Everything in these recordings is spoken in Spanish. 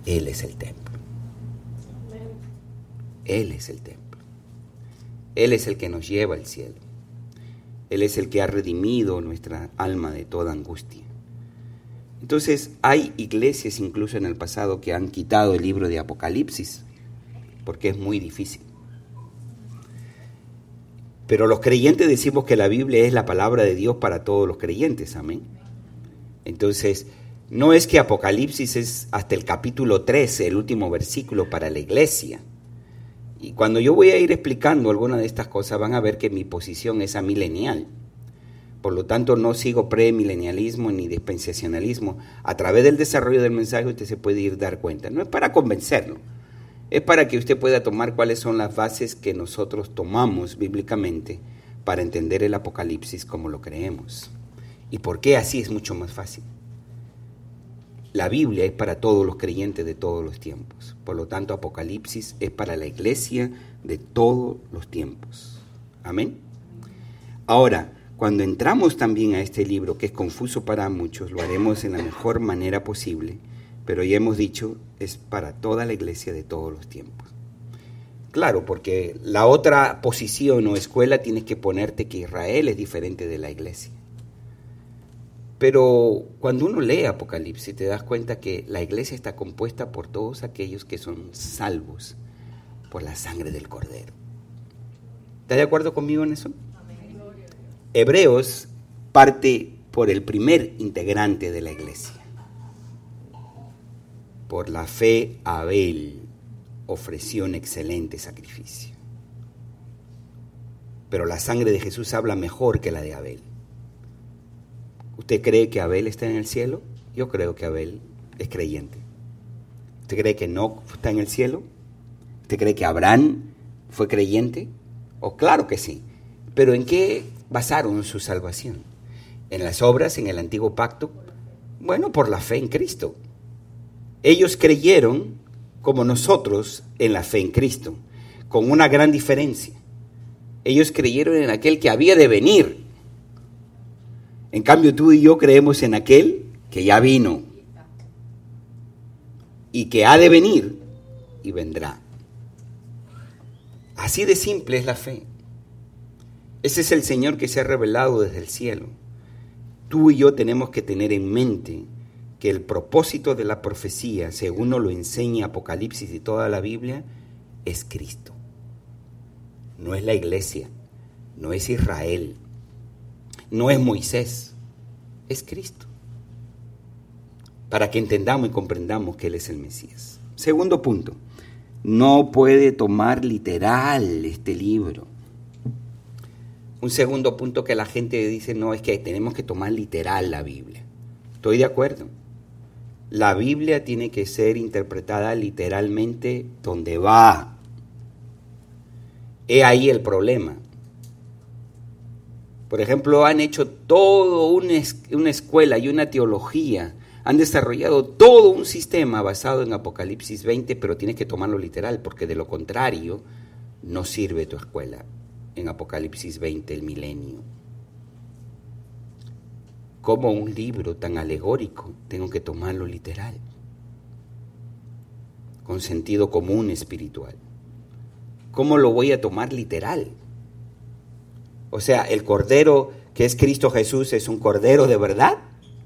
Él es el templo. Él es el templo. Él es el que nos lleva al cielo. Él es el que ha redimido nuestra alma de toda angustia. Entonces, hay iglesias incluso en el pasado que han quitado el libro de Apocalipsis, porque es muy difícil. Pero los creyentes decimos que la Biblia es la palabra de Dios para todos los creyentes, amén. Entonces, no es que Apocalipsis es hasta el capítulo 13, el último versículo para la iglesia. Y cuando yo voy a ir explicando alguna de estas cosas, van a ver que mi posición es amilenial. Por lo tanto, no sigo premilenialismo ni dispensacionalismo. A través del desarrollo del mensaje usted se puede ir dar cuenta. No es para convencerlo, es para que usted pueda tomar cuáles son las bases que nosotros tomamos bíblicamente para entender el Apocalipsis como lo creemos. ¿Y por qué así es mucho más fácil? La Biblia es para todos los creyentes de todos los tiempos. Por lo tanto, Apocalipsis es para la iglesia de todos los tiempos. Amén. Ahora, cuando entramos también a este libro, que es confuso para muchos, lo haremos en la mejor manera posible, pero ya hemos dicho, es para toda la iglesia de todos los tiempos. Claro, porque la otra posición o escuela tienes que ponerte que Israel es diferente de la iglesia. Pero cuando uno lee Apocalipsis te das cuenta que la iglesia está compuesta por todos aquellos que son salvos por la sangre del Cordero. ¿Está de acuerdo conmigo en eso? Amén. Hebreos parte por el primer integrante de la iglesia. Por la fe Abel ofreció un excelente sacrificio. Pero la sangre de Jesús habla mejor que la de Abel. ¿Usted cree que Abel está en el cielo? Yo creo que Abel es creyente. ¿Usted cree que Enoc está en el cielo? ¿Usted cree que Abraham fue creyente? Oh, claro que sí. ¿Pero en qué basaron su salvación? ¿En las obras, en el antiguo pacto? Bueno, por la fe en Cristo. Ellos creyeron como nosotros en la fe en Cristo, con una gran diferencia. Ellos creyeron en aquel que había de venir. En cambio, tú y yo creemos en aquel que ya vino y que ha de venir y vendrá. Así de simple es la fe. Ese es el Señor que se ha revelado desde el cielo. Tú y yo tenemos que tener en mente que el propósito de la profecía, según nos lo enseña Apocalipsis y toda la Biblia, es Cristo. No es la iglesia, no es Israel, no es Moisés, es Cristo. Para que entendamos y comprendamos que Él es el Mesías. Segundo punto, no puede tomar literal este libro. Un segundo punto que la gente dice, no, es que tenemos que tomar literal la Biblia. Estoy de acuerdo. La Biblia tiene que ser interpretada literalmente donde va. He ahí el problema. Por ejemplo, han hecho todo una escuela y una teología, han desarrollado todo un sistema basado en Apocalipsis 20, pero tienes que tomarlo literal, porque de lo contrario no sirve tu escuela en Apocalipsis 20, el milenio. Como un libro tan alegórico tengo que tomarlo literal, con sentido común espiritual? ¿Cómo lo voy a tomar literal? O sea, ¿el Cordero que es Cristo Jesús es un Cordero de verdad?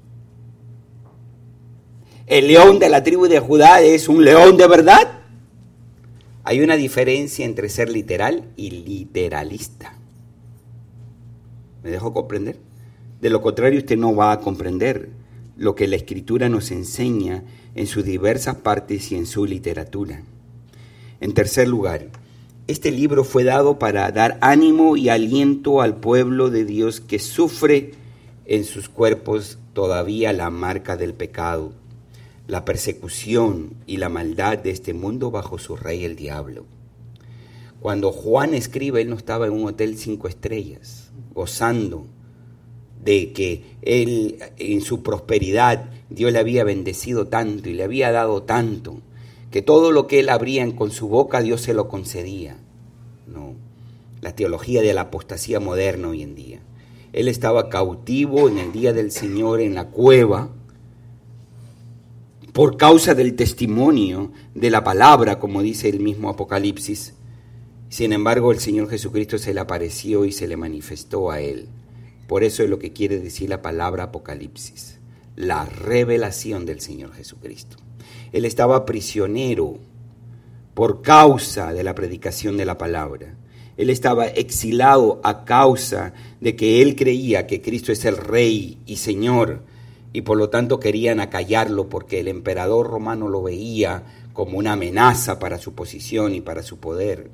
¿El león de la tribu de Judá es un león de verdad? Hay una diferencia entre ser literal y literalista. ¿Me dejo comprender? De lo contrario, usted no va a comprender lo que la Escritura nos enseña en sus diversas partes y en su literatura. En tercer lugar, este libro fue dado para dar ánimo y aliento al pueblo de Dios que sufre en sus cuerpos todavía la marca del pecado, la persecución y la maldad de este mundo bajo su rey el diablo. Cuando Juan escribe, él no estaba en un hotel 5 estrellas, gozando de que él en su prosperidad Dios le había bendecido tanto y le había dado tanto, que todo lo que él abría con su boca Dios se lo concedía. No, la teología de la apostasía moderna hoy en día. Él estaba cautivo en el día del Señor en la cueva por causa del testimonio de la palabra, como dice el mismo Apocalipsis. Sin embargo, el Señor Jesucristo se le apareció y se le manifestó a él. Por eso es lo que quiere decir la palabra Apocalipsis, la revelación del Señor Jesucristo. Él estaba prisionero por causa de la predicación de la palabra. Él estaba exilado a causa de que él creía que Cristo es el Rey y Señor, y por lo tanto querían acallarlo porque el emperador romano lo veía como una amenaza para su posición y para su poder.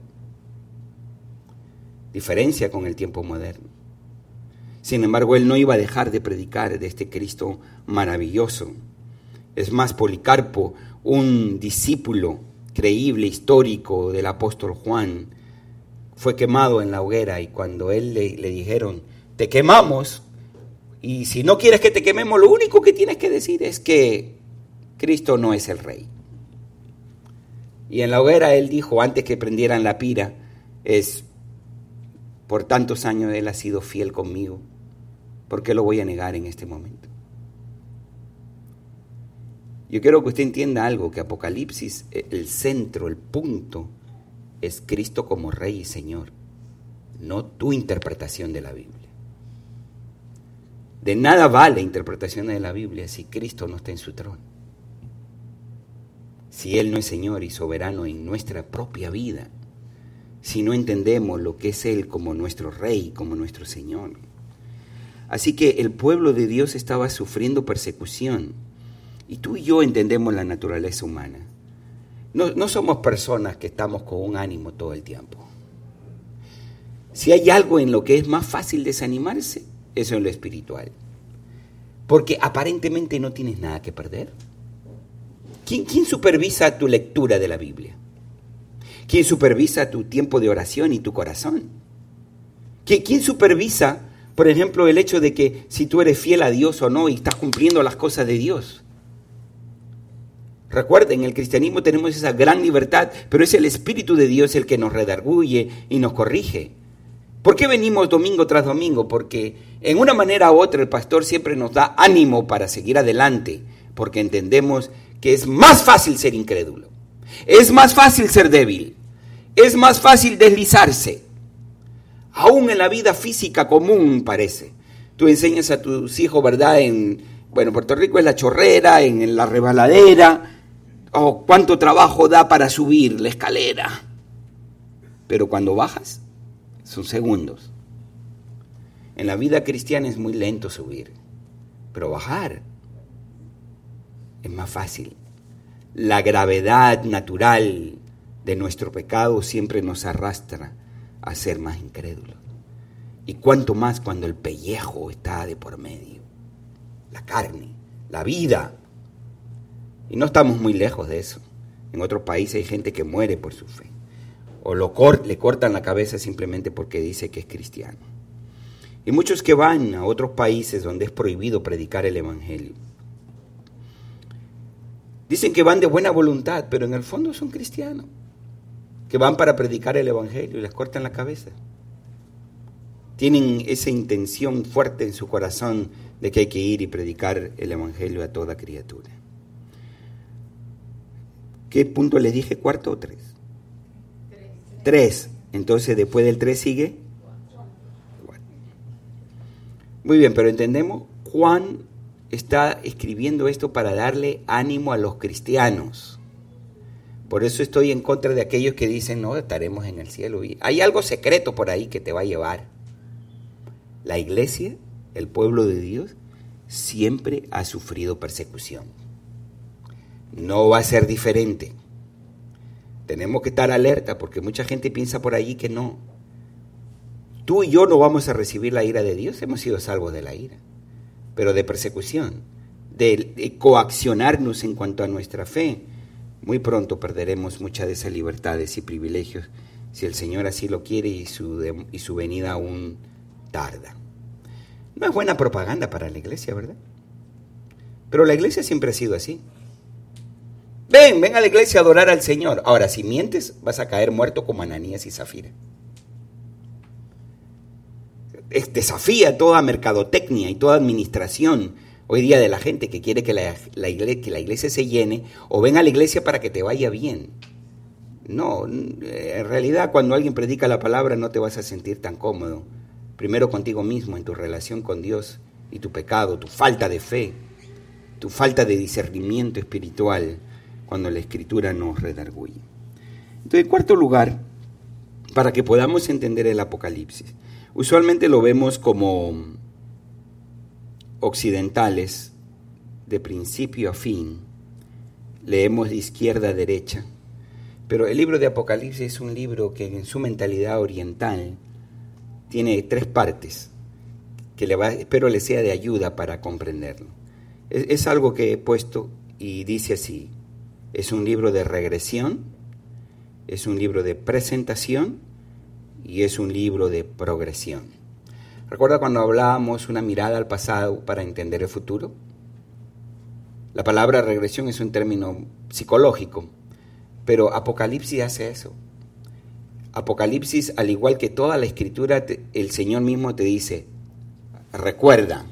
Diferencia con el tiempo moderno. Sin embargo, él no iba a dejar de predicar de este Cristo maravilloso. Es más, Policarpo, un discípulo creíble, histórico del apóstol Juan, fue quemado en la hoguera, y cuando él le dijeron, te quemamos, y si no quieres que te quememos, lo único que tienes que decir es que Cristo no es el Rey. Y en la hoguera él dijo, antes que prendieran la pira, por tantos años él ha sido fiel conmigo, ¿por qué lo voy a negar en este momento? Yo quiero que usted entienda algo, que Apocalipsis, el centro, el punto, es Cristo como Rey y Señor, no tu interpretación de la Biblia. De nada vale interpretación de la Biblia si Cristo no está en su trono, si Él no es Señor y soberano en nuestra propia vida, si no entendemos lo que es Él como nuestro Rey, como nuestro Señor. Así que el pueblo de Dios estaba sufriendo persecución, y tú y yo entendemos la naturaleza humana. No somos personas que estamos con un ánimo todo el tiempo. Si hay algo en lo que es más fácil desanimarse, eso es lo espiritual. Porque aparentemente no tienes nada que perder. ¿Quién supervisa tu lectura de la Biblia? ¿Quién supervisa tu tiempo de oración y tu corazón? ¿Quién supervisa, por ejemplo, el hecho de que si tú eres fiel a Dios o no y estás cumpliendo las cosas de Dios? Recuerden, en el cristianismo tenemos esa gran libertad, pero es el Espíritu de Dios el que nos redarguye y nos corrige. ¿Por qué venimos domingo tras domingo? Porque en una manera u otra el pastor siempre nos da ánimo para seguir adelante, porque entendemos que es más fácil ser incrédulo, es más fácil ser débil, es más fácil deslizarse. Aún en la vida física común parece. Tú enseñas a tus hijos, ¿verdad? Puerto Rico es la chorrera, en la rebaladera. Oh, cuánto trabajo da para subir la escalera. Pero cuando bajas, son segundos. En la vida cristiana es muy lento subir, pero bajar es más fácil. La gravedad natural de nuestro pecado siempre nos arrastra a ser más incrédulos. Y cuánto más cuando el pellejo está de por medio. La carne, la vida. Y no estamos muy lejos de eso. En otros países hay gente que muere por su fe. O le cortan la cabeza simplemente porque dice que es cristiano. Y muchos que van a otros países donde es prohibido predicar el Evangelio. Dicen que van de buena voluntad, pero en el fondo son cristianos. Que van para predicar el Evangelio y les cortan la cabeza. Tienen esa intención fuerte en su corazón de que hay que ir y predicar el Evangelio a toda criatura. ¿Qué punto les dije? ¿Cuarto o 3? 3. Entonces, después del 3 sigue 4. Muy bien, pero entendemos, Juan está escribiendo esto para darle ánimo a los cristianos. Por eso estoy en contra de aquellos que dicen, no, estaremos en el cielo. Hay algo secreto por ahí que te va a llevar. La iglesia, el pueblo de Dios, siempre ha sufrido persecución. No va a ser diferente. Tenemos que estar alerta porque mucha gente piensa por allí que no. Tú y yo no vamos a recibir la ira de Dios, hemos sido salvos de la ira. Pero de persecución, de coaccionarnos en cuanto a nuestra fe, muy pronto perderemos muchas de esas libertades y privilegios si el Señor así lo quiere y su venida aún tarda. No es buena propaganda para la iglesia, ¿verdad? Pero la iglesia siempre ha sido así. Ven a la iglesia a adorar al Señor. Ahora, si mientes, vas a caer muerto como Ananías y Zafira. Desafía toda mercadotecnia y toda administración hoy día de la gente que quiere que la iglesia se llene, o ven a la iglesia para que te vaya bien. No, en realidad cuando alguien predica la palabra no te vas a sentir tan cómodo. Primero contigo mismo, en tu relación con Dios y tu pecado, tu falta de fe, tu falta de discernimiento espiritual, cuando la Escritura nos redarguye. Entonces, en cuarto lugar, para que podamos entender el Apocalipsis, usualmente lo vemos como occidentales, de principio a fin, leemos de izquierda a derecha, pero el libro de Apocalipsis es un libro que en su mentalidad oriental tiene 3 partes, que espero le sea de ayuda para comprenderlo. Es algo que he puesto y dice así: es un libro de regresión, es un libro de presentación y es un libro de progresión. ¿Recuerda cuando hablábamos una mirada al pasado para entender el futuro? La palabra regresión es un término psicológico, pero Apocalipsis hace eso. Apocalipsis, al igual que toda la Escritura, el Señor mismo te dice: recuerda.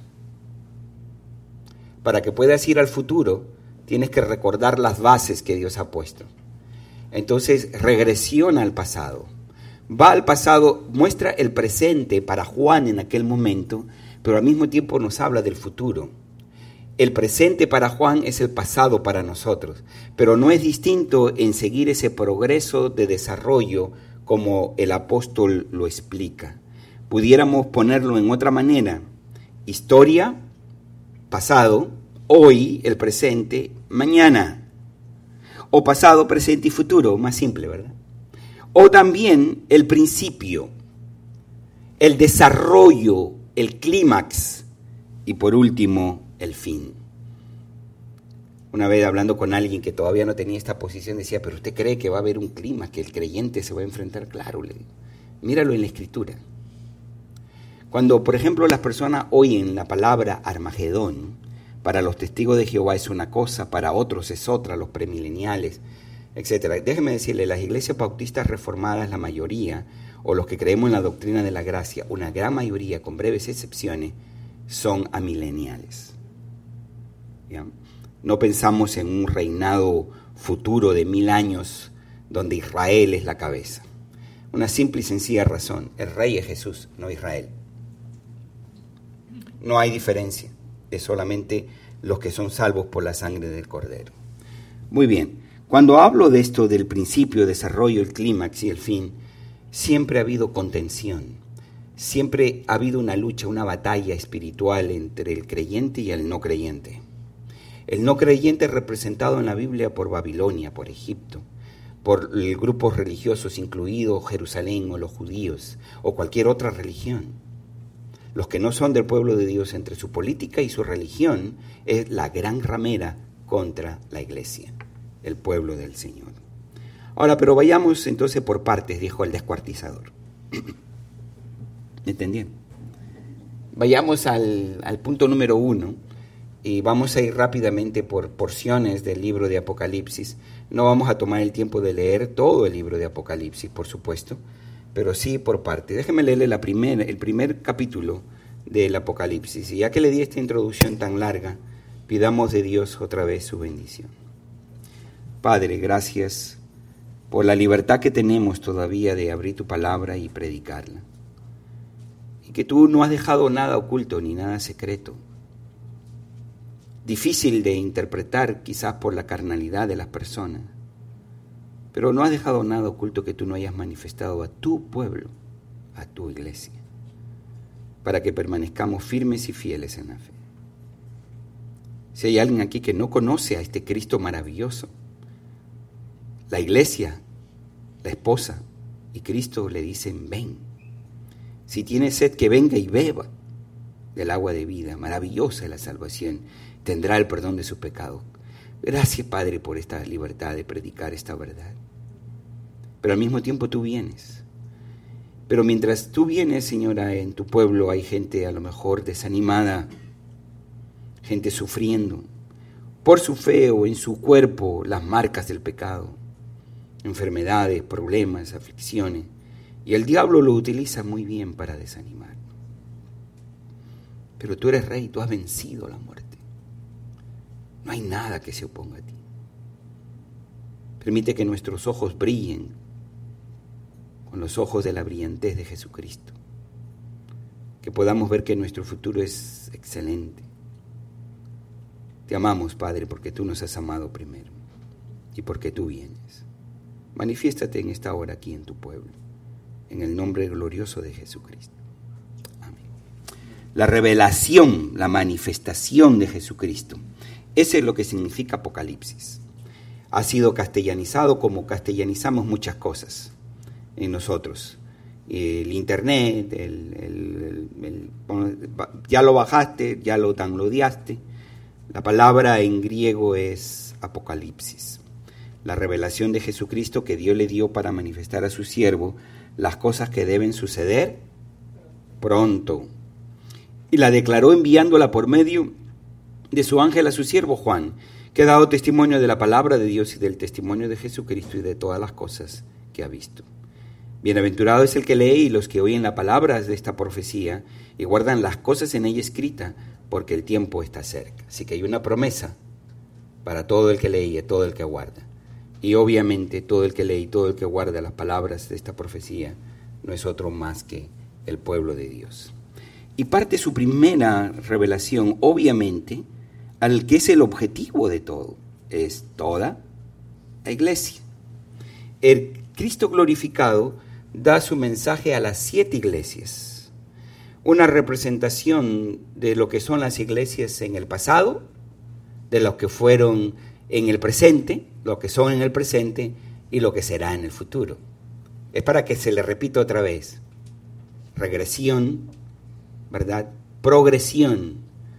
Para que puedas ir al futuro, tienes que recordar las bases que Dios ha puesto. Entonces, regresiona al pasado. Va al pasado, muestra el presente para Juan en aquel momento, pero al mismo tiempo nos habla del futuro. El presente para Juan es el pasado para nosotros, pero no es distinto en seguir ese progreso de desarrollo como el apóstol lo explica. Pudiéramos ponerlo en otra manera: historia, pasado, hoy, el presente, mañana. O pasado, presente y futuro, más simple, ¿verdad? O también el principio, el desarrollo, el clímax y por último, el fin. Una vez hablando con alguien que todavía no tenía esta posición, decía: ¿pero usted cree que va a haber un clímax, que el creyente se va a enfrentar? Claro, le digo, míralo en la Escritura. Cuando, por ejemplo, las personas oyen la palabra Armagedón, para los testigos de Jehová es una cosa, para otros es otra, los premileniales, etc. Déjeme decirle, las iglesias bautistas reformadas, la mayoría, o los que creemos en la doctrina de la gracia, una gran mayoría, con breves excepciones, son amileniales. ¿Ya? No pensamos en un reinado futuro de 1000 años donde Israel es la cabeza. Una simple y sencilla razón: el rey es Jesús, no Israel. No hay diferencia, es solamente los que son salvos por la sangre del Cordero. Muy bien, cuando hablo de esto del principio, desarrollo, el clímax y el fin, siempre ha habido contención, siempre ha habido una lucha, una batalla espiritual entre el creyente y el no creyente. El no creyente es representado en la Biblia por Babilonia, por Egipto, por grupos religiosos, incluido Jerusalén o los judíos o cualquier otra religión. Los que no son del pueblo de Dios, entre su política y su religión, es la gran ramera contra la iglesia, el pueblo del Señor. Ahora, pero vayamos entonces por partes, dijo el descuartizador. ¿Me entendieron? Vayamos al punto número 1 y vamos a ir rápidamente por porciones del libro de Apocalipsis. No vamos a tomar el tiempo de leer todo el libro de Apocalipsis, por supuesto, pero sí por parte. Déjeme leerle el primer capítulo del Apocalipsis. Y ya que le di esta introducción tan larga, pidamos de Dios otra vez su bendición. Padre, gracias por la libertad que tenemos todavía de abrir tu palabra y predicarla. Y que tú no has dejado nada oculto ni nada secreto. Difícil de interpretar quizás por la carnalidad de las personas, pero no has dejado nada oculto que tú no hayas manifestado a tu pueblo, a tu iglesia, para que permanezcamos firmes y fieles en la fe. Si hay alguien aquí que no conoce a este Cristo maravilloso, la iglesia, la esposa y Cristo le dicen: ven. Si tiene sed, que venga y beba del agua de vida. Maravillosa es la salvación, tendrá el perdón de sus pecados. Gracias, Padre, por esta libertad de predicar esta verdad. Pero al mismo tiempo tú vienes. Pero mientras tú vienes, Señora, en tu pueblo hay gente a lo mejor desanimada, gente sufriendo por su fe o en su cuerpo las marcas del pecado, enfermedades, problemas, aflicciones. Y el diablo lo utiliza muy bien para desanimar. Pero tú eres rey, tú has vencido la muerte. No hay nada que se oponga a ti. Permite que nuestros ojos brillen con los ojos de la brillantez de Jesucristo. Que podamos ver que nuestro futuro es excelente. Te amamos, Padre, porque tú nos has amado primero y porque tú vienes. Manifiéstate en esta hora aquí en tu pueblo, en el nombre glorioso de Jesucristo. Amén. La revelación, la manifestación de Jesucristo. Ese es lo que significa Apocalipsis. Ha sido castellanizado como castellanizamos muchas cosas en nosotros. El internet, ya lo bajaste, ya lo downloadeaste. La palabra en griego es Apocalipsis. La revelación de Jesucristo que Dios le dio para manifestar a su siervo las cosas que deben suceder pronto. Y la declaró enviándola por medio de su ángel a su siervo Juan, que ha dado testimonio de la palabra de Dios y del testimonio de Jesucristo y de todas las cosas que ha visto. Bienaventurado es el que lee y los que oyen las palabras de esta profecía y guardan las cosas en ella escritas, porque el tiempo está cerca. Así que hay una promesa para todo el que lee y todo el que guarda. Y obviamente todo el que lee y todo el que guarda las palabras de esta profecía no es otro más que el pueblo de Dios. Y parte su primera revelación, obviamente, al que es el objetivo de todo, es toda la iglesia. El Cristo glorificado da su mensaje a las 7 iglesias, una representación de lo que son las iglesias en el pasado, de lo que fueron en el presente, lo que son en el presente y lo que será en el futuro. Es para que se le repita otra vez: regresión, ¿verdad? Progresión,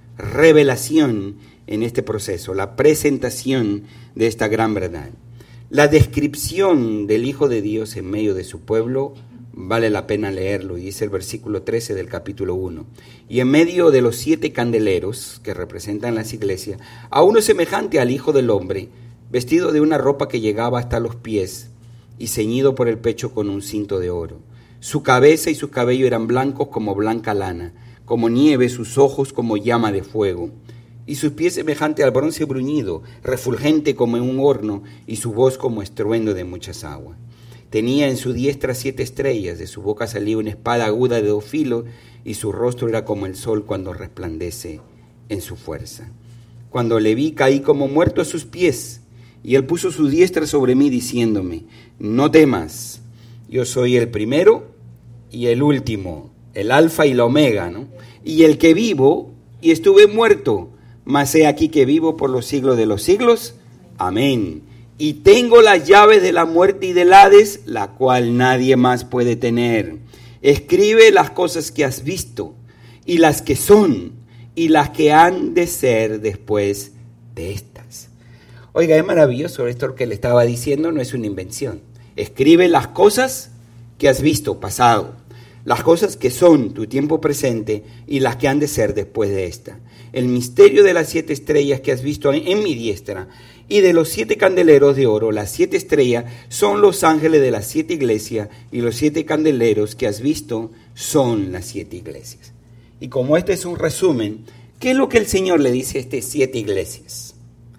revelación en este proceso, la presentación de esta gran verdad. La descripción del Hijo de Dios en medio de su pueblo vale la pena leerlo, y dice el versículo 13 del capítulo 1. Y en medio de los 7 candeleros que representan las iglesias, a uno semejante al Hijo del Hombre, vestido de una ropa que llegaba hasta los pies y ceñido por el pecho con un cinto de oro. Su cabeza y su cabello eran blancos como blanca lana, como nieve, sus ojos como llama de fuego, y sus pies semejante al bronce bruñido, refulgente como en un horno, y su voz como estruendo de muchas aguas. Tenía en su diestra 7 estrellas, de su boca salía una espada aguda de 2 filos, y su rostro era como el sol cuando resplandece en su fuerza. Cuando le vi, caí como muerto a sus pies, y él puso su diestra sobre mí, diciéndome: no temas, yo soy el primero y el último, el alfa y la omega, ¿no? Y el que vivo, y estuve muerto, mas he aquí que vivo por los siglos de los siglos. Amén. Y tengo las llaves de la muerte y del Hades, la cual nadie más puede tener. Escribe las cosas que has visto, y las que son, y las que han de ser después de estas. Oiga, es maravilloso esto que le estaba diciendo, no es una invención. Escribe las cosas que has visto, pasado, las cosas que son, tu tiempo presente, y las que han de ser después de esta. El misterio de las 7 estrellas que has visto en mi diestra, y de los 7 candeleros de oro. Las 7 estrellas son los ángeles de las 7 iglesias, y los 7 candeleros que has visto son las 7 iglesias. Y como este es un resumen, ¿qué es lo que el Señor le dice a estas 7 iglesias?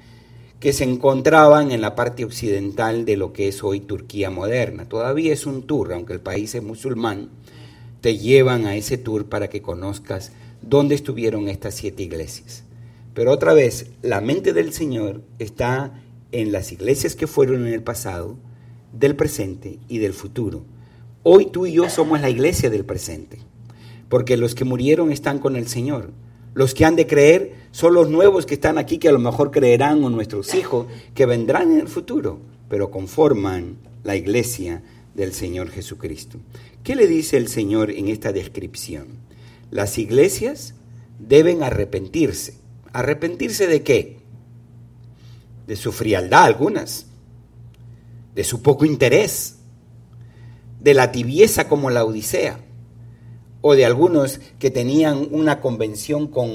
Que se encontraban en la parte occidental de lo que es hoy Turquía moderna. Todavía es un tour, aunque el país es musulmán, te llevan a ese tour para que conozcas dónde estuvieron estas 7 iglesias. Pero otra vez, la mente del Señor está en las iglesias que fueron en el pasado, del presente y del futuro. Hoy tú y yo somos la iglesia del presente, porque los que murieron están con el Señor. Los que han de creer son los nuevos que están aquí, que a lo mejor creerán, o nuestros hijos que vendrán en el futuro, pero conforman la iglesia del Señor Jesucristo. ¿Qué le dice el Señor en esta descripción? Las iglesias deben arrepentirse. ¿Arrepentirse de qué? De su frialdad algunas, de su poco interés, de la tibieza como la Odisea, o de algunos que tenían una convención con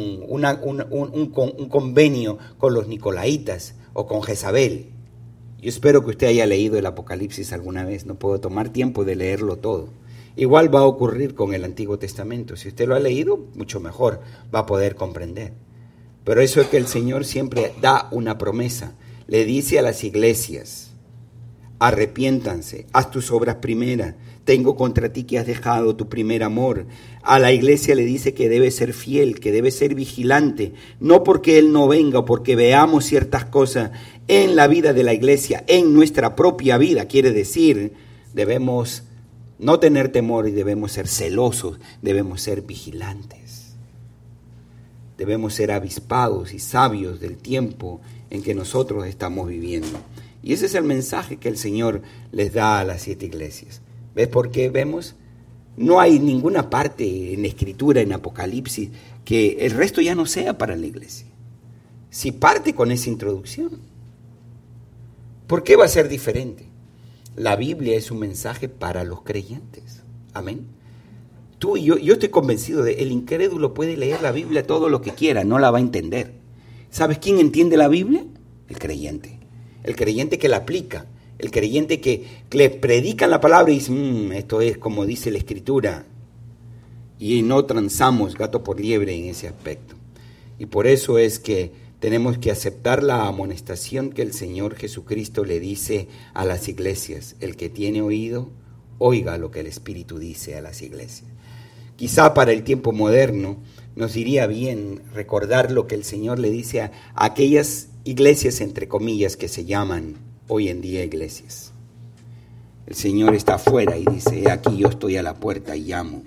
un convenio con los nicolaitas o con Jezabel. Yo espero que usted haya leído el Apocalipsis alguna vez, no puedo tomar tiempo de leerlo todo. Igual va a ocurrir con el Antiguo Testamento. Si usted lo ha leído, mucho mejor va a poder comprender. Pero eso es que el Señor siempre da una promesa. Le dice a las iglesias: arrepiéntanse, haz tus obras primeras. Tengo contra ti que has dejado tu primer amor. A la iglesia le dice que debe ser fiel, que debe ser vigilante, no porque Él no venga o porque veamos ciertas cosas en la vida de la iglesia, en nuestra propia vida. Quiere decir, debemos no tener temor y debemos ser celosos, debemos ser vigilantes. Debemos ser avispados y sabios del tiempo en que nosotros estamos viviendo. Y ese es el mensaje que el Señor les da a las 7 iglesias. ¿Ves por qué vemos? No hay ninguna parte en la Escritura, en Apocalipsis, que el resto ya no sea para la iglesia. Si parte con esa introducción, ¿por qué va a ser diferente? La Biblia es un mensaje para los creyentes. Amén. Tú y yo estoy convencido de que el incrédulo puede leer la Biblia todo lo que quiera, no la va a entender. ¿Sabes quién entiende la Biblia? El creyente. El creyente que la aplica. El creyente que le predican la palabra y dice, esto es como dice la Escritura. Y no transamos gato por liebre en ese aspecto. Y por eso es que tenemos que aceptar la amonestación que el Señor Jesucristo le dice a las iglesias. El que tiene oído, oiga lo que el Espíritu dice a las iglesias. Quizá para el tiempo moderno nos iría bien recordar lo que el Señor le dice a aquellas iglesias, entre comillas, que se llaman hoy en día iglesias. El Señor está afuera y dice, aquí yo estoy a la puerta y llamo.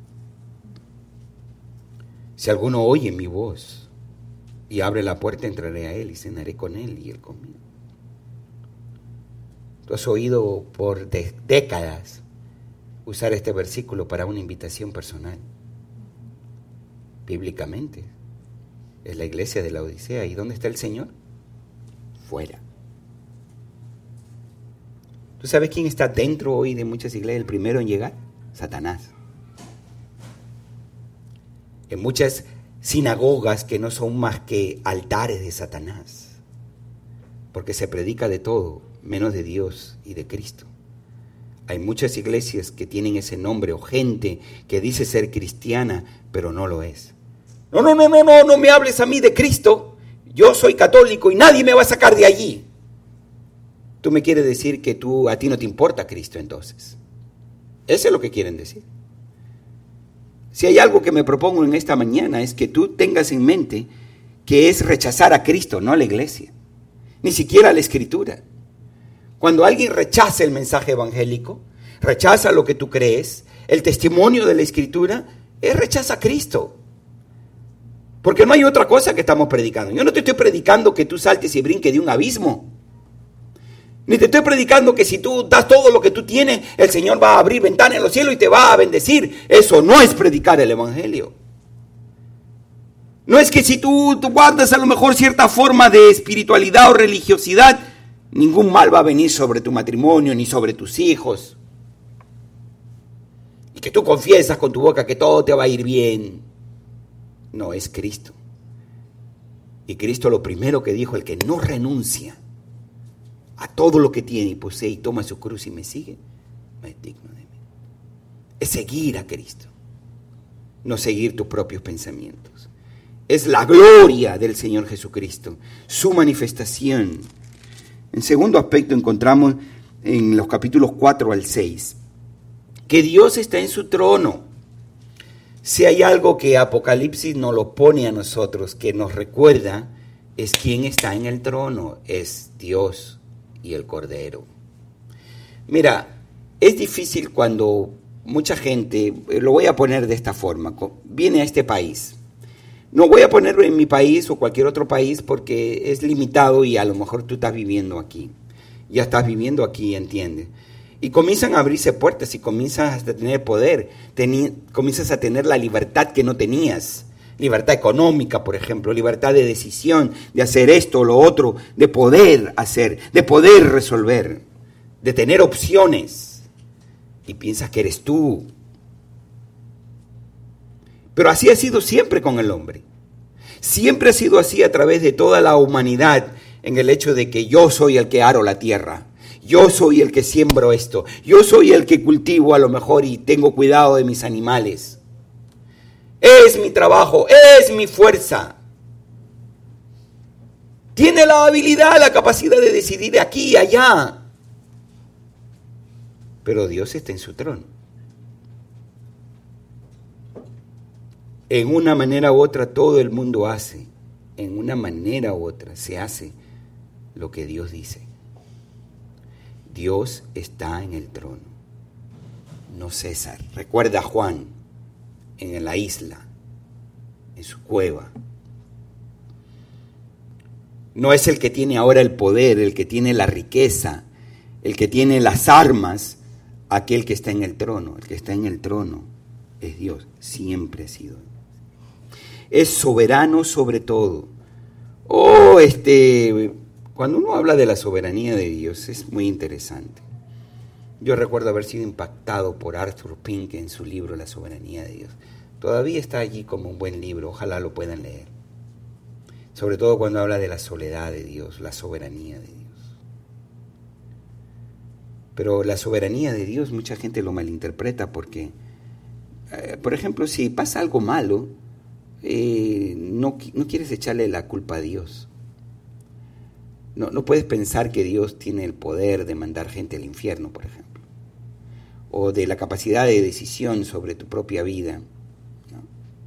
Si alguno oye mi voz y abre la puerta, entraré a él y cenaré con él y él conmigo. Tú has oído por décadas usar este versículo para una invitación personal. Bíblicamente, es la iglesia de la Odisea. ¿Y dónde está el Señor? Fuera. ¿Tú sabes quién está dentro hoy de muchas iglesias? El primero en llegar, Satanás. En muchas sinagogas que no son más que altares de Satanás, porque se predica de todo, menos de Dios y de Cristo. Hay muchas iglesias que tienen ese nombre, o gente que dice ser cristiana, pero no lo es. No me hables a mí de Cristo. Yo soy católico y nadie me va a sacar de allí. Tú me quieres decir que a ti no te importa Cristo entonces. Eso es lo que quieren decir. Si hay algo que me propongo en esta mañana es que tú tengas en mente que es rechazar a Cristo, no a la iglesia, ni siquiera a la Escritura. Cuando alguien rechaza el mensaje evangélico, rechaza lo que tú crees, el testimonio de la Escritura, él rechaza a Cristo. Porque no hay otra cosa que estamos predicando. Yo no te estoy predicando que tú saltes y brinques de un abismo. Ni te estoy predicando que si tú das todo lo que tú tienes, el Señor va a abrir ventanas en los cielos y te va a bendecir. Eso no es predicar el evangelio. No es que si tú guardas a lo mejor cierta forma de espiritualidad o religiosidad, ningún mal va a venir sobre tu matrimonio ni sobre tus hijos. Y que tú confiesas con tu boca que todo te va a ir bien. No, es Cristo. Y Cristo lo primero que dijo, el que no renuncia a todo lo que tiene y posee y toma su cruz y me sigue, no es digno de mí. Es seguir a Cristo, no seguir tus propios pensamientos. Es la gloria del Señor Jesucristo, su manifestación. En segundo aspecto encontramos en los capítulos 4 al 6, que Dios está en su trono. Si hay algo que Apocalipsis nos lo pone a nosotros, que nos recuerda, es quién está en el trono, es Dios y el Cordero. Mira, es difícil cuando mucha gente, lo voy a poner de esta forma, viene a este país. No voy a ponerlo en mi país o cualquier otro país porque es limitado y a lo mejor tú estás viviendo aquí. Ya estás viviendo aquí, ¿entiendes? Y comienzan a abrirse puertas y comienzas a tener poder, comienzas a tener la libertad que no tenías. Libertad económica, por ejemplo, libertad de decisión, de hacer esto o lo otro, de poder hacer, de poder resolver, de tener opciones. Y piensas que eres tú. Pero así ha sido siempre con el hombre. Siempre ha sido así a través de toda la humanidad, en el hecho de que yo soy el que aro la tierra. Yo soy el que siembro esto. Yo soy el que cultivo a lo mejor y tengo cuidado de mis animales. Es mi trabajo, es mi fuerza. tiene la habilidad, la capacidad de decidir de aquí y allá. Pero Dios está en su trono. En una manera u otra todo el mundo hace, en una manera u otra se hace lo que Dios dice. Dios está en el trono, no César. Recuerda a Juan en la isla, en su cueva. No es el que tiene ahora el poder, el que tiene la riqueza, el que tiene las armas, aquel que está en el trono. El que está en el trono es Dios, siempre ha sido. Es soberano sobre todo. Cuando uno habla de la soberanía de Dios es muy interesante. Yo recuerdo haber sido impactado por Arthur Pink en su libro La soberanía de Dios. Todavía está allí como un buen libro, ojalá lo puedan leer. Sobre todo cuando habla de la soledad de Dios, la soberanía de Dios. Pero la soberanía de Dios mucha gente lo malinterpreta porque, por ejemplo, si pasa algo malo, no quieres echarle la culpa a Dios. No puedes pensar que Dios tiene el poder de mandar gente al infierno, por ejemplo, o de la capacidad de decisión sobre tu propia vida, ¿no?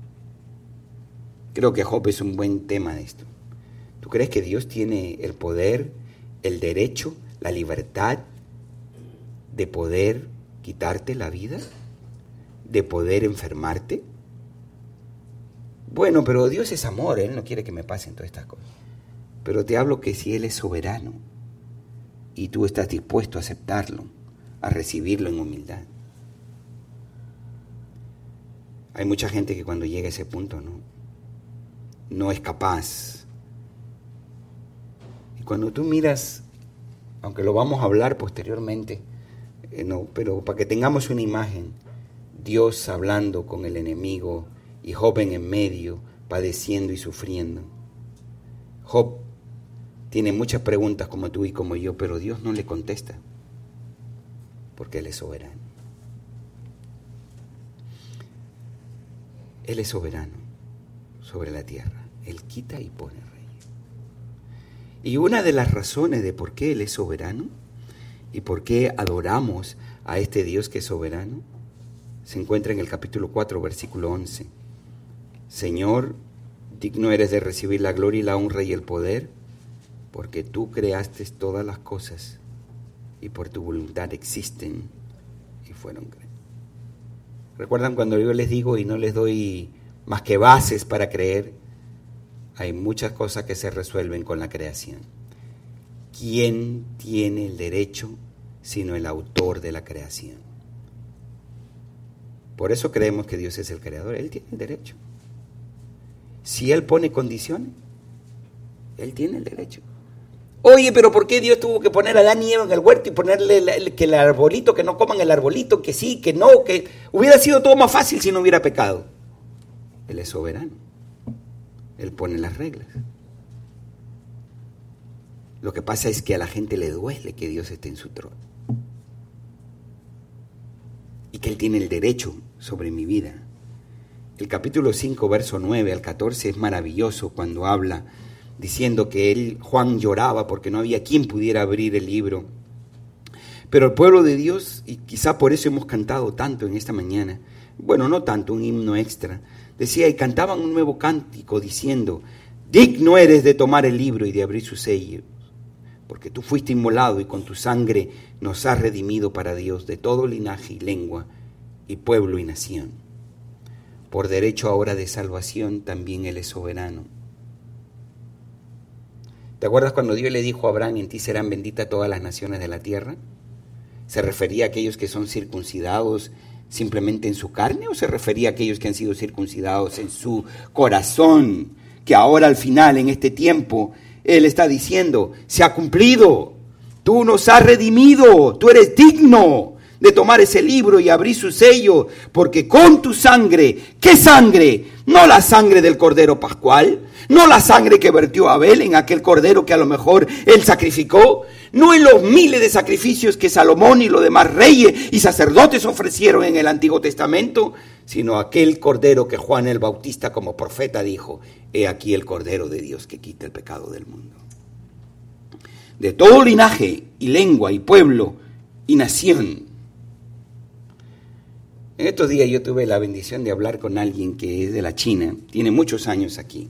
Creo que Job es un buen tema de esto. ¿Tú crees que Dios tiene el poder, el derecho, la libertad de poder quitarte la vida? ¿De poder enfermarte? Bueno, pero Dios es amor, Él no quiere que me pasen todas estas cosas. Pero te hablo que si Él es soberano y tú estás dispuesto a aceptarlo, a recibirlo en humildad. Hay mucha gente que cuando llega a ese punto no es capaz. Y cuando tú miras, aunque lo vamos a hablar posteriormente, pero para que tengamos una imagen, Dios hablando con el enemigo y Job en medio, padeciendo y sufriendo. Job tiene muchas preguntas como tú y como yo, pero Dios no le contesta, porque Él es soberano. Él es soberano sobre la tierra. Él quita y pone reyes. Y una de las razones de por qué Él es soberano y por qué adoramos a este Dios que es soberano se encuentra en el capítulo 4, versículo 11. Señor, digno eres de recibir la gloria y la honra y el poder, porque tú creaste todas las cosas y por tu voluntad existen y fueron creadas. ¿Recuerdan cuando yo les digo y no les doy más que bases para creer? Hay muchas cosas que se resuelven con la creación. ¿Quién tiene el derecho sino el autor de la creación? Por eso creemos que Dios es el creador. Él tiene el derecho. Si Él pone condiciones, Él tiene el derecho. Oye, pero ¿por qué Dios tuvo que poner a Adán y Eva en el huerto y ponerle que el arbolito, que no coman el arbolito, que sí, que no, que hubiera sido todo más fácil si no hubiera pecado? Él es soberano. Él pone las reglas. Lo que pasa es que a la gente le duele que Dios esté en su trono y que Él tiene el derecho sobre mi vida. El capítulo 5, verso 9 al 14 es maravilloso cuando habla diciendo que Juan lloraba porque no había quien pudiera abrir el libro. Pero el pueblo de Dios, y quizá por eso hemos cantado tanto en esta mañana, bueno, no tanto, un himno extra, decía, y cantaban un nuevo cántico diciendo, digno eres de tomar el libro y de abrir sus sellos, porque tú fuiste inmolado y con tu sangre nos has redimido para Dios de todo linaje y lengua y pueblo y nación. Por derecho ahora de salvación también Él es soberano. ¿Te acuerdas cuando Dios le dijo a Abraham, en ti serán benditas todas las naciones de la tierra? ¿Se refería a aquellos que son circuncidados simplemente en su carne o se refería a aquellos que han sido circuncidados en su corazón? Que ahora al final, en este tiempo, Él está diciendo, se ha cumplido, tú nos has redimido, tú eres digno de tomar ese libro y abrir su sello, porque con tu sangre, ¿qué sangre? No la sangre del Cordero Pascual, no la sangre que vertió Abel en aquel cordero que a lo mejor él sacrificó, no en los miles de sacrificios que Salomón y los demás reyes y sacerdotes ofrecieron en el Antiguo Testamento, sino aquel cordero que Juan el Bautista como profeta dijo, he aquí el Cordero de Dios que quita el pecado del mundo. de todo linaje y lengua y pueblo y nación. En estos días yo tuve la bendición de hablar con alguien que es de la China, tiene muchos años aquí.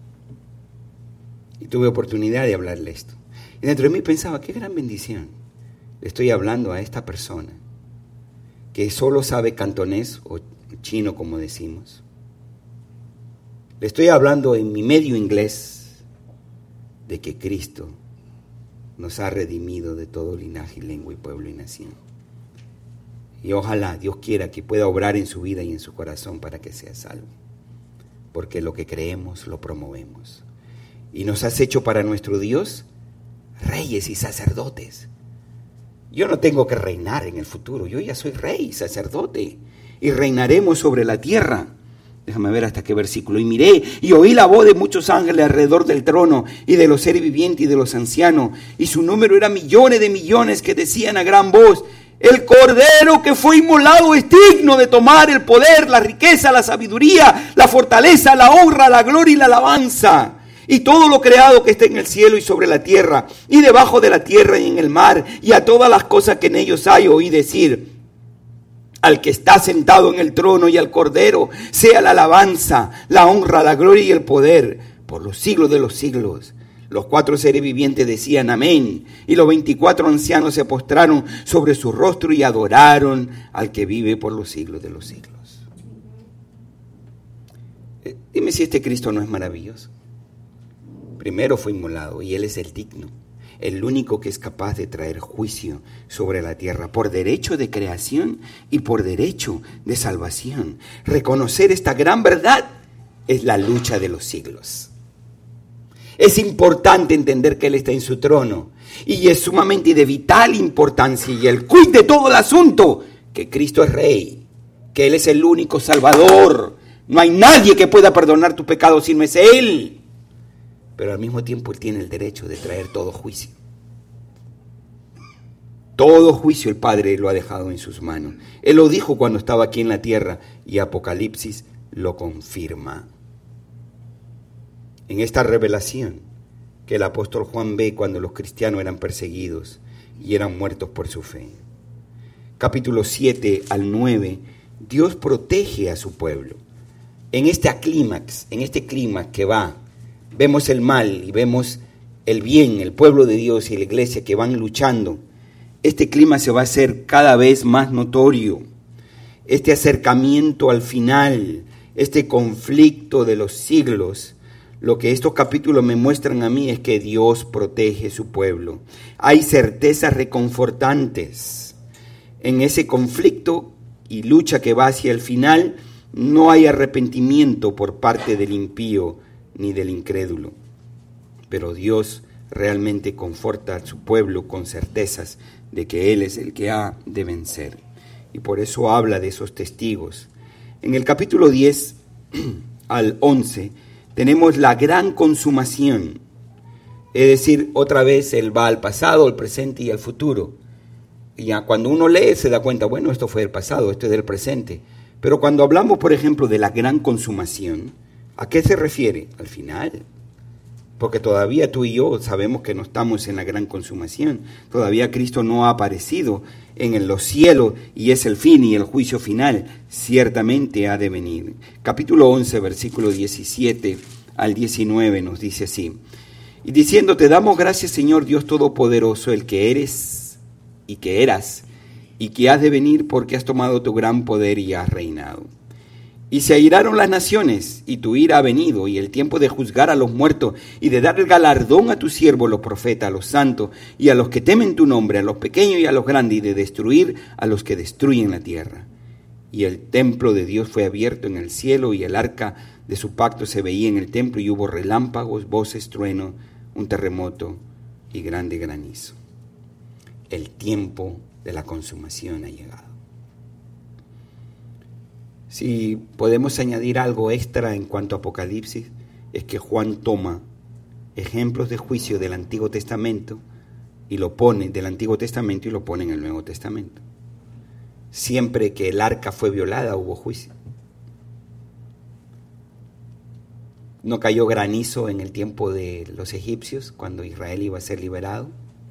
Y tuve oportunidad de hablarle esto. Y dentro de mí pensaba, qué gran bendición. Le estoy hablando a esta persona que solo sabe cantonés o chino, como decimos. Le estoy hablando en mi medio inglés de que Cristo nos ha redimido de todo linaje, lengua y pueblo y nación. Y ojalá Dios quiera que pueda obrar en su vida y en su corazón para que sea salvo. Porque lo que creemos lo promovemos. Y nos has hecho para nuestro Dios reyes y sacerdotes. Yo no tengo que reinar en el futuro, yo ya soy rey, sacerdote, y reinaremos sobre la tierra. Déjame ver hasta qué versículo. Y miré y oí la voz de muchos ángeles alrededor del trono y de los seres vivientes y de los ancianos, y su número era millones de millones, que decían a gran voz: el Cordero que fue inmolado es digno de tomar el poder, la riqueza, la sabiduría, la fortaleza, la honra, la gloria y la alabanza. Y todo lo creado que está en el cielo y sobre la tierra, y debajo de la tierra y en el mar, y a todas las cosas que en ellos hay, oí decir: al que está sentado en el trono y al Cordero sea la alabanza, la honra, la gloria y el poder por los siglos de los siglos. Los 4 seres vivientes decían amén, y los 24 ancianos se postraron sobre su rostro y adoraron al que vive por los siglos de los siglos. Dime si este Cristo no es maravilloso. Primero fue inmolado y Él es el digno, el único que es capaz de traer juicio sobre la tierra por derecho de creación y por derecho de salvación. Reconocer esta gran verdad es la lucha de los siglos. Es importante entender que Él está en su trono y es sumamente de vital importancia y el quid de todo el asunto, que Cristo es Rey, que Él es el único Salvador. No hay nadie que pueda perdonar tu pecado si no es Él. Pero al mismo tiempo Él tiene el derecho de traer todo juicio. Todo juicio el Padre lo ha dejado en sus manos. Él lo dijo cuando estaba aquí en la tierra y Apocalipsis lo confirma. En esta revelación que el apóstol Juan ve cuando los cristianos eran perseguidos y eran muertos por su fe. Capítulo 7 al 9, Dios protege a su pueblo. En este clímax que va, vemos el mal y vemos el bien, el pueblo de Dios y la iglesia que van luchando. Este clima se va a hacer cada vez más notorio. Este acercamiento al final, este conflicto de los siglos, lo que estos capítulos me muestran a mí es que Dios protege su pueblo. Hay certezas reconfortantes. En ese conflicto y lucha que va hacia el final, no hay arrepentimiento por parte del impío ni del incrédulo. Pero Dios realmente conforta a su pueblo con certezas de que Él es el que ha de vencer. Y por eso habla de esos testigos. En el capítulo 10 al 11 tenemos la gran consumación. Es decir, otra vez Él va al pasado, al presente y al futuro. Y ya cuando uno lee se da cuenta, bueno, esto fue del pasado, esto es del presente. Pero cuando hablamos, por ejemplo, de la gran consumación, ¿a qué se refiere? Al final. Porque todavía tú y yo sabemos que no estamos en la gran consumación. Todavía Cristo no ha aparecido en los cielos y es el fin y el juicio final. Ciertamente ha de venir. Capítulo 11, versículo 17 al 19 nos dice así. Y diciendo, te damos gracias, Señor Dios Todopoderoso, el que eres y que eras y que has de venir, porque has tomado tu gran poder y has reinado. Y se airaron las naciones, y tu ira ha venido, y el tiempo de juzgar a los muertos, y de dar el galardón a tus siervos, los profetas, a los santos, y a los que temen tu nombre, a los pequeños y a los grandes, y de destruir a los que destruyen la tierra. Y el templo de Dios fue abierto en el cielo, y el arca de su pacto se veía en el templo, y hubo relámpagos, voces, trueno, un terremoto y grande granizo. El tiempo de la consumación ha llegado. Si podemos añadir algo extra en cuanto a Apocalipsis, es que Juan toma ejemplos de juicio del Antiguo Testamento y lo pone del Antiguo Testamento y lo pone en el Nuevo Testamento. Siempre que el arca fue violada hubo juicio. No cayó granizo en el tiempo de los egipcios cuando Israel iba a ser liberado.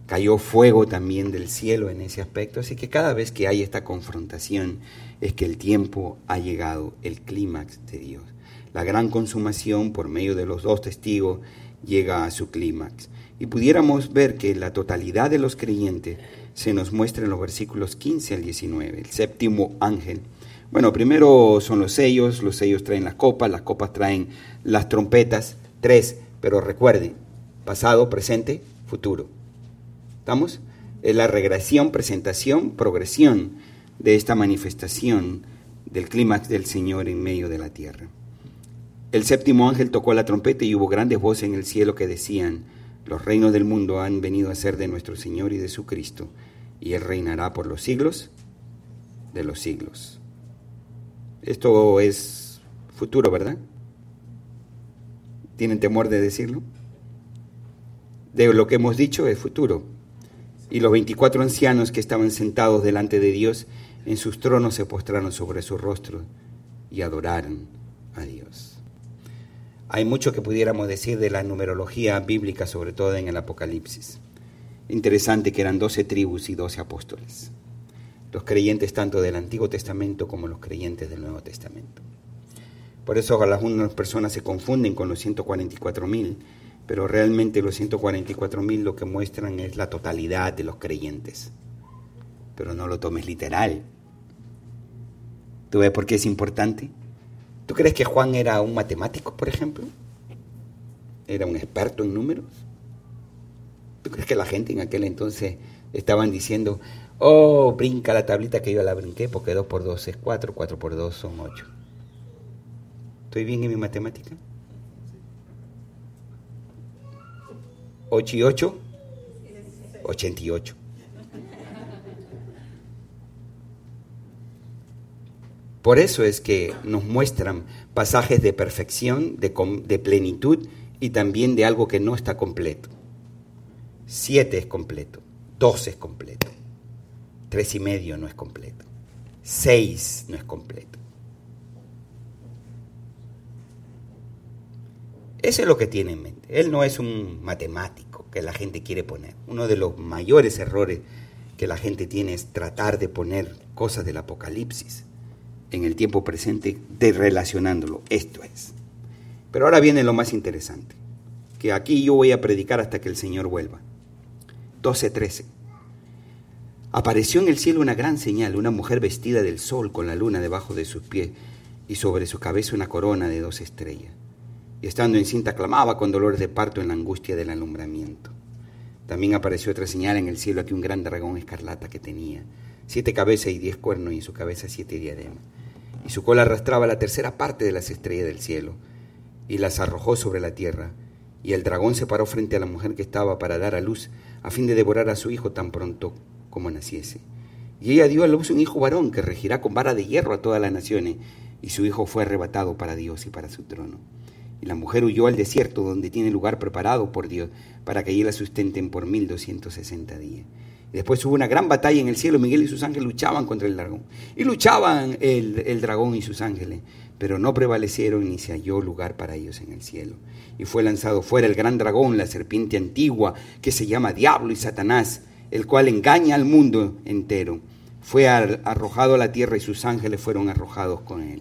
Cayó fuego también del cielo en ese aspecto. Así que cada vez que hay esta confrontación es que el tiempo ha llegado, el clímax de Dios. La gran consumación por medio de los dos testigos llega a su clímax. Y pudiéramos ver que la totalidad de los creyentes se nos muestra en los versículos 15 al 19. El séptimo ángel. Bueno, primero son los sellos traen las copas traen las trompetas, 3, pero recuerden, pasado, presente, futuro. ¿Estamos? Es la regresión, presentación, progresión de esta manifestación del clímax del Señor en medio de la tierra. El séptimo ángel tocó la trompeta y hubo grandes voces en el cielo que decían: los reinos del mundo han venido a ser de nuestro Señor y de su Cristo, y Él reinará por los siglos de los siglos. Esto es futuro, ¿verdad? ¿Tienen temor de decirlo? De lo que hemos dicho es futuro. Y los 24 ancianos que estaban sentados delante de Dios en sus tronos se postraron sobre su rostro y adoraron a Dios. Hay mucho que pudiéramos decir de la numerología bíblica, sobre todo en el Apocalipsis. Interesante que eran 12 tribus y 12 apóstoles. Los creyentes tanto del Antiguo Testamento como los creyentes del Nuevo Testamento. Por eso algunas personas se confunden con los 144,000, pero realmente los 144,000 lo que muestran es la totalidad de los creyentes. Pero no lo tomes literal. ¿Tú ves por qué es importante? ¿Tú crees que Juan era un matemático, por ejemplo? ¿Era un experto en números? ¿Tú crees que la gente en aquel entonces estaban diciendo: oh, brinca la tablita que yo la brinqué porque 2 por 2 es 4, 4 por 2 son 8? ¿Estoy bien en mi matemática? 8 y 8, 88. Por eso es que nos muestran pasajes de perfección, de plenitud y también de algo que no está completo. 7 es completo, 2 es completo, 3,5 no es completo, 6 no es completo. Eso es lo que tiene en mente. Él no es un matemático que la gente quiere poner. Uno de los mayores errores que la gente tiene es tratar de poner cosas del Apocalipsis en el tiempo presente, relacionándolo. Esto es. Pero ahora viene lo más interesante, que aquí yo voy a predicar hasta que el Señor vuelva. 12:13. Apareció en el cielo una gran señal, una mujer vestida del sol con la luna debajo de sus pies y sobre su cabeza una corona de 2 estrellas. Y estando encinta clamaba con dolores de parto en la angustia del alumbramiento. También apareció otra señal en el cielo, aquí un gran dragón escarlata que tenía 7 cabezas y 10 cuernos, y en su cabeza 7 diademas. Y su cola arrastraba la tercera parte de las estrellas del cielo, y las arrojó sobre la tierra. Y el dragón se paró frente a la mujer que estaba para dar a luz, a fin de devorar a su hijo tan pronto como naciese. Y ella dio a luz un hijo varón, que regirá con vara de hierro a todas las naciones, y su hijo fue arrebatado para Dios y para su trono. Y la mujer huyó al desierto, donde tiene lugar preparado por Dios, para que allí la sustenten por 1260 días. Y después hubo una gran batalla en el cielo. Miguel y sus ángeles luchaban contra el dragón. Y luchaban el dragón y sus ángeles, pero no prevalecieron ni se halló lugar para ellos en el cielo. Y fue lanzado fuera el gran dragón, la serpiente antigua, que se llama Diablo y Satanás, el cual engaña al mundo entero. Fue arrojado a la tierra y sus ángeles fueron arrojados con él.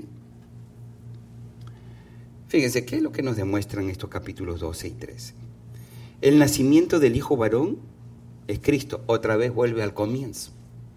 Fíjense, ¿qué es lo que nos demuestran estos capítulos 12 y 13? El nacimiento del hijo varón es Cristo. Otra vez vuelve al comienzo.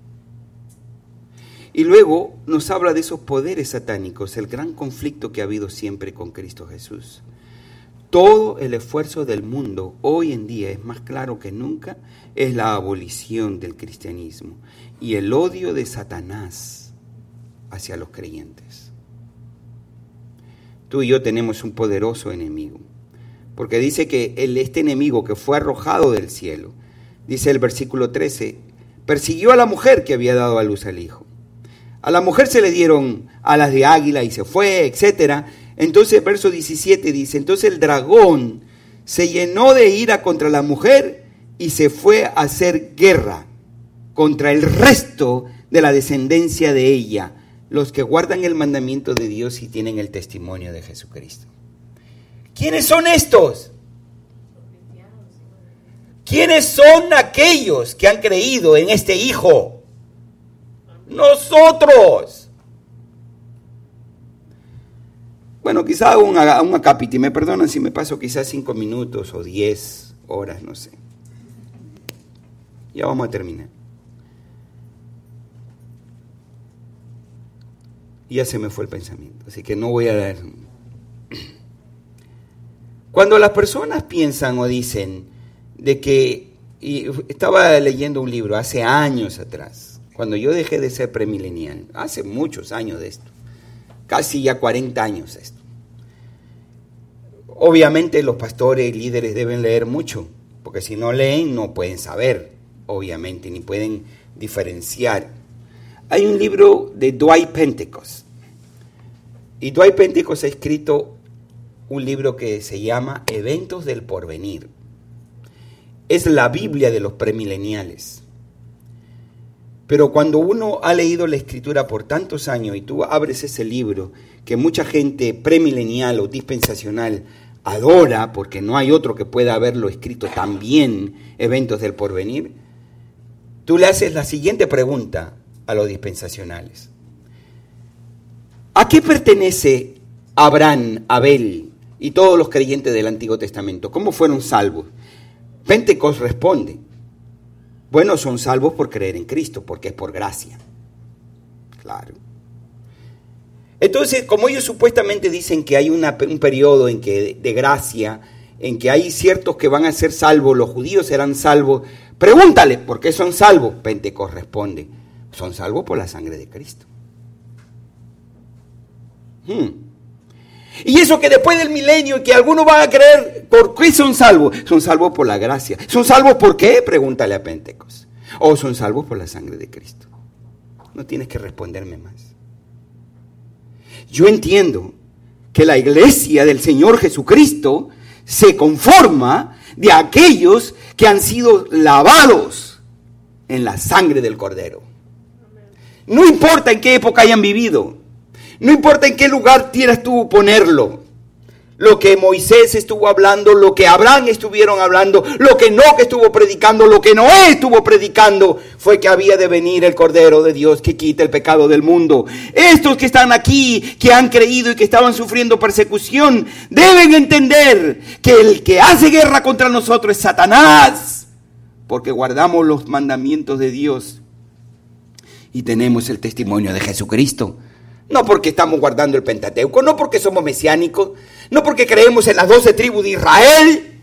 Y luego nos habla de esos poderes satánicos, el gran conflicto que ha habido siempre con Cristo Jesús. Todo el esfuerzo del mundo hoy en día, es más claro que nunca, es la abolición del cristianismo y el odio de Satanás hacia los creyentes. Tú y yo tenemos un poderoso enemigo, porque dice que este enemigo que fue arrojado del cielo, dice el versículo 13, persiguió a la mujer que había dado a luz al hijo. A la mujer se le dieron alas de águila y se fue, etc. Entonces, verso 17 dice, entonces el dragón se llenó de ira contra la mujer y se fue a hacer guerra contra el resto de la descendencia de ella, los que guardan el mandamiento de Dios y tienen el testimonio de Jesucristo. ¿Quiénes son estos? ¿Quiénes son aquellos que han creído en este Hijo? Nosotros. Bueno, quizá un acápite, me perdonan si me paso quizás 5 minutos o 10 horas, no sé. Ya vamos a terminar. Ya se me fue el pensamiento, así que no voy a dar. Cuando las personas piensan o dicen de que, y estaba leyendo un libro hace años atrás, cuando yo dejé de ser premilenial, hace muchos años de esto, casi ya 40 años de esto. Obviamente los pastores y líderes deben leer mucho, porque si no leen no pueden saber, obviamente, ni pueden diferenciar. Hay un libro de Dwight Pentecost, y Dwight Pentecost ha escrito un libro que se llama Eventos del Porvenir. Es la Biblia de los premileniales. Pero cuando uno ha leído la Escritura por tantos años y tú abres ese libro que mucha gente premilenial o dispensacional adora, porque no hay otro que pueda haberlo escrito tan bien, Eventos del Porvenir, tú le haces la siguiente pregunta a los dispensacionales. ¿A qué pertenece Abraham, Abel y todos los creyentes del Antiguo Testamento? ¿Cómo fueron salvos? Pentecost responde, bueno, son salvos por creer en Cristo, porque es por gracia. Claro. Entonces, como ellos supuestamente dicen que hay un periodo en que de gracia, en que hay ciertos que van a ser salvos, los judíos serán salvos, pregúntale, ¿por qué son salvos? Pentecost responde, son salvos por la sangre de Cristo. Y eso que después del milenio, que algunos van a creer, ¿por qué son salvos? Son salvos por la gracia. ¿Son salvos por qué? Pregúntale a Pentecost. O son salvos por la sangre de Cristo. No tienes que responderme más. Yo entiendo que la iglesia del Señor Jesucristo se conforma de aquellos que han sido lavados en la sangre del Cordero. No importa en qué época hayan vivido. No importa en qué lugar quieras tú ponerlo. Lo que Moisés estuvo hablando, lo que Abraham estuvieron hablando, lo que Enoc estuvo predicando, lo que Noé estuvo predicando, fue que había de venir el Cordero de Dios que quita el pecado del mundo. Estos que están aquí, que han creído y que estaban sufriendo persecución, deben entender que el que hace guerra contra nosotros es Satanás, porque guardamos los mandamientos de Dios y tenemos el testimonio de Jesucristo. No porque estamos guardando el Pentateuco, no porque somos mesiánicos, no porque creemos en las 12 tribus de Israel.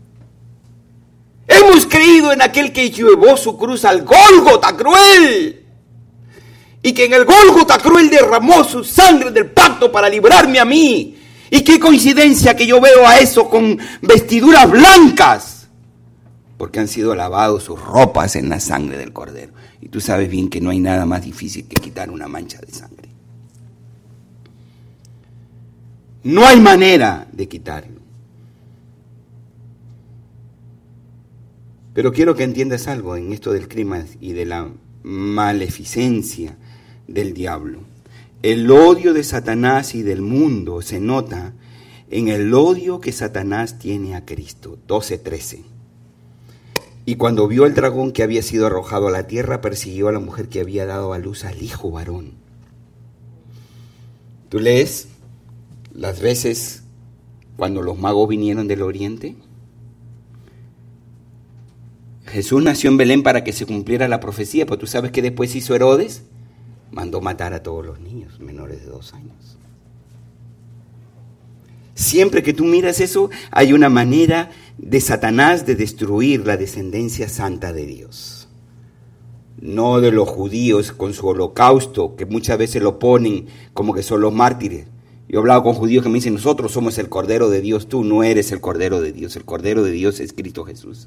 Hemos creído en aquel que llevó su cruz al Gólgota cruel. Y que en el Gólgota cruel derramó su sangre del pacto para librarme a mí. Y qué coincidencia que yo veo a eso con vestiduras blancas. Porque han sido lavados sus ropas en la sangre del Cordero. Y tú sabes bien que no hay nada más difícil que quitar una mancha de sangre. No hay manera de quitarlo. Pero quiero que entiendas algo en esto del crimen y de la maleficencia del diablo. El odio de Satanás y del mundo se nota en el odio que Satanás tiene a Cristo. 12:13. Y cuando vio el dragón que había sido arrojado a la tierra, persiguió a la mujer que había dado a luz al hijo varón. ¿Tú lees las veces cuando los magos vinieron del oriente? Jesús nació en Belén para que se cumpliera la profecía, pero tú sabes que después hizo Herodes, mandó matar a todos los niños menores de 2 años. Siempre que tú miras eso, hay una manera de Satanás de destruir la descendencia santa de Dios. No de los judíos con su holocausto, que muchas veces lo ponen como que son los mártires. Yo he hablado con judíos que me dicen, nosotros somos el Cordero de Dios, tú no eres el Cordero de Dios, el Cordero de Dios es Cristo Jesús.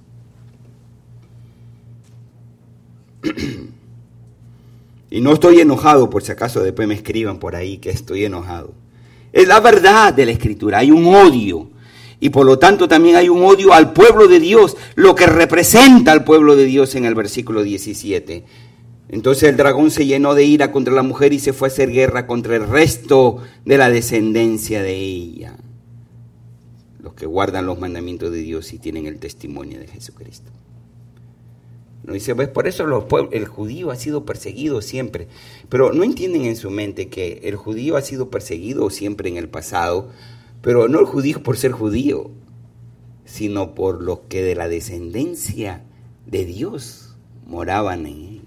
Y no estoy enojado, por si acaso después me escriban por ahí que estoy enojado. Es la verdad de la Escritura, hay un odio. Y por lo tanto también hay un odio al pueblo de Dios, lo que representa al pueblo de Dios en el versículo 17. Entonces el dragón se llenó de ira contra la mujer y se fue a hacer guerra contra el resto de la descendencia de ella. los que guardan los mandamientos de Dios y tienen el testimonio de Jesucristo. No dice, pues por eso el judío ha sido perseguido siempre, pero no entienden en su mente que el judío ha sido perseguido siempre en el pasado, pero no el judío por ser judío, sino por los que de la descendencia de Dios moraban en ellos,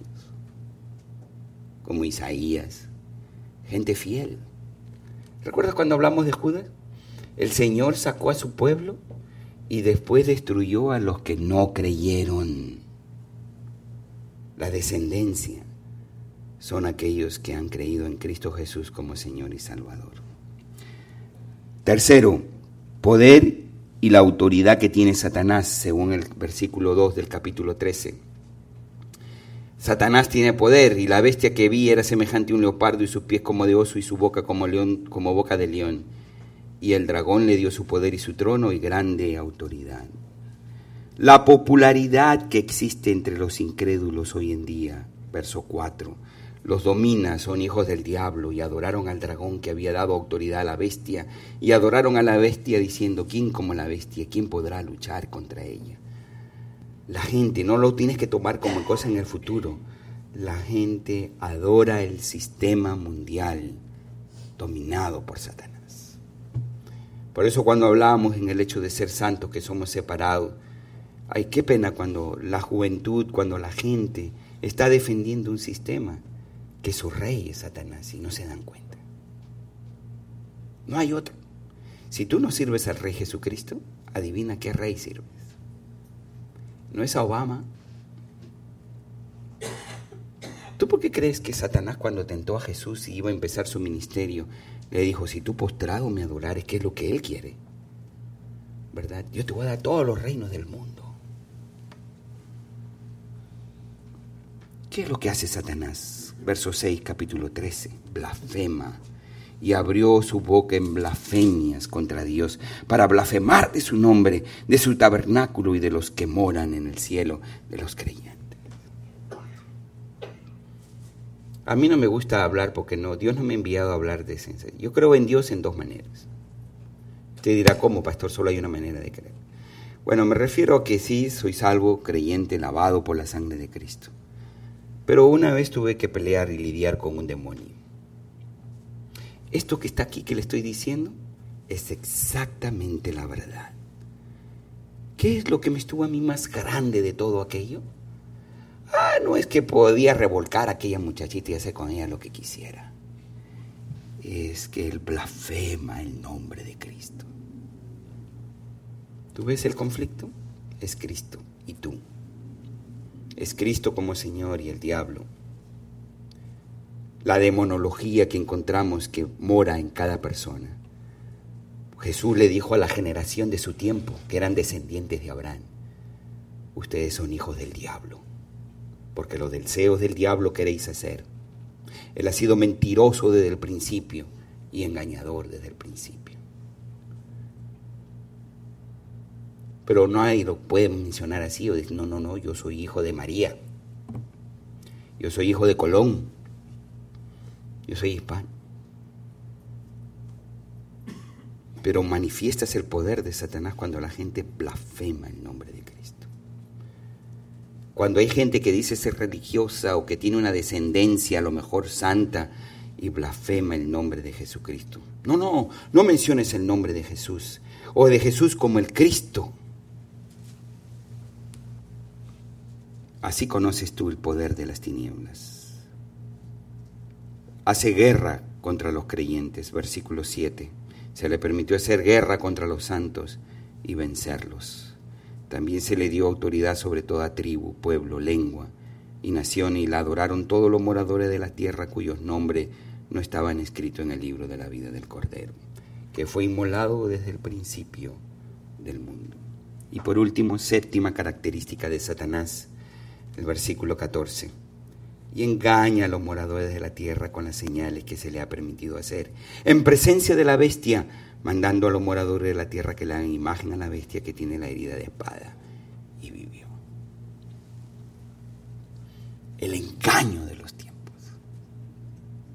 como Isaías, gente fiel. ¿Recuerdas cuando hablamos de Judas? El Señor sacó a su pueblo y después destruyó a los que no creyeron. La descendencia son aquellos que han creído en Cristo Jesús como Señor y Salvador. Tercero, poder y la autoridad que tiene Satanás, según el versículo 2 del capítulo 13. Satanás tiene poder, y la bestia que vi era semejante a un leopardo, y sus pies como de oso, y su boca como león, como boca de león. Y el dragón le dio su poder y su trono y grande autoridad. La popularidad que existe entre los incrédulos hoy en día, verso 4, los domina, son hijos del diablo y adoraron al dragón que había dado autoridad a la bestia y adoraron a la bestia diciendo, ¿quién como la bestia? ¿Quién podrá luchar contra ella? La gente, no lo tienes que tomar como cosa en el futuro, la gente adora el sistema mundial dominado por Satanás. Por eso cuando hablábamos en el hecho de ser santos, que somos separados, ay, qué pena cuando la juventud, cuando la gente está defendiendo un sistema que su rey es Satanás y no se dan cuenta. No hay otro. Si tú no sirves al Rey Jesucristo, adivina qué rey sirves. No es a Obama. ¿Tú por qué crees que Satanás, cuando tentó a Jesús y iba a empezar su ministerio, le dijo, si tú postrado me adorares, ¿qué es lo que él quiere? ¿Verdad? Yo te voy a dar todos los reinos del mundo. ¿Qué es lo que hace Satanás? Verso 6, capítulo 13. Blasfema. Y abrió su boca en blasfemias contra Dios, para blasfemar de su nombre, de su tabernáculo y de los que moran en el cielo, de los creyentes. A mí no me gusta hablar porque Dios no me ha enviado a hablar de esencia. Yo creo en Dios en dos maneras. Usted dirá, ¿cómo, pastor? Solo hay una manera de creer. Bueno, me refiero a que sí, soy salvo, creyente, lavado por la sangre de Cristo. Pero una vez tuve que pelear y lidiar con un demonio. Esto que está aquí que le estoy diciendo es exactamente la verdad. ¿Qué es lo que me estuvo a mí más grande de todo aquello? No es que podía revolcar a aquella muchachita y hacer con ella lo que quisiera. Es que él blasfema el nombre de Cristo. ¿Tú ves el conflicto? Es Cristo y tú. Es Cristo como Señor y el diablo. La demonología que encontramos que mora en cada persona. Jesús le dijo a la generación de su tiempo, que eran descendientes de Abraham, ustedes son hijos del diablo, porque los deseos del diablo queréis hacer. Él ha sido mentiroso desde el principio y engañador desde el principio. Pero nadie lo puede mencionar así o decir, no, yo soy hijo de María, yo soy hijo de Colón, yo soy hispano. Pero manifiestas el poder de Satanás cuando la gente blasfema el nombre de Cristo. Cuando hay gente que dice ser religiosa o que tiene una descendencia a lo mejor santa y blasfema el nombre de Jesucristo. No menciones el nombre de Jesús o de Jesús como el Cristo. Así conoces tú el poder de las tinieblas. Hace guerra contra los creyentes, versículo 7. Se le permitió hacer guerra contra los santos y vencerlos. También se le dio autoridad sobre toda tribu, pueblo, lengua y nación, y la adoraron todos los moradores de la tierra cuyos nombres no estaban escritos en el libro de la vida del Cordero, que fue inmolado desde el principio del mundo. Y por último, séptima característica de Satanás, el versículo 14. Y engaña a los moradores de la tierra con las señales que se le ha permitido hacer, en presencia de la bestia, mandando a los moradores de la tierra que le hagan imagen a la bestia que tiene la herida de espada y vivió. El engaño de los tiempos.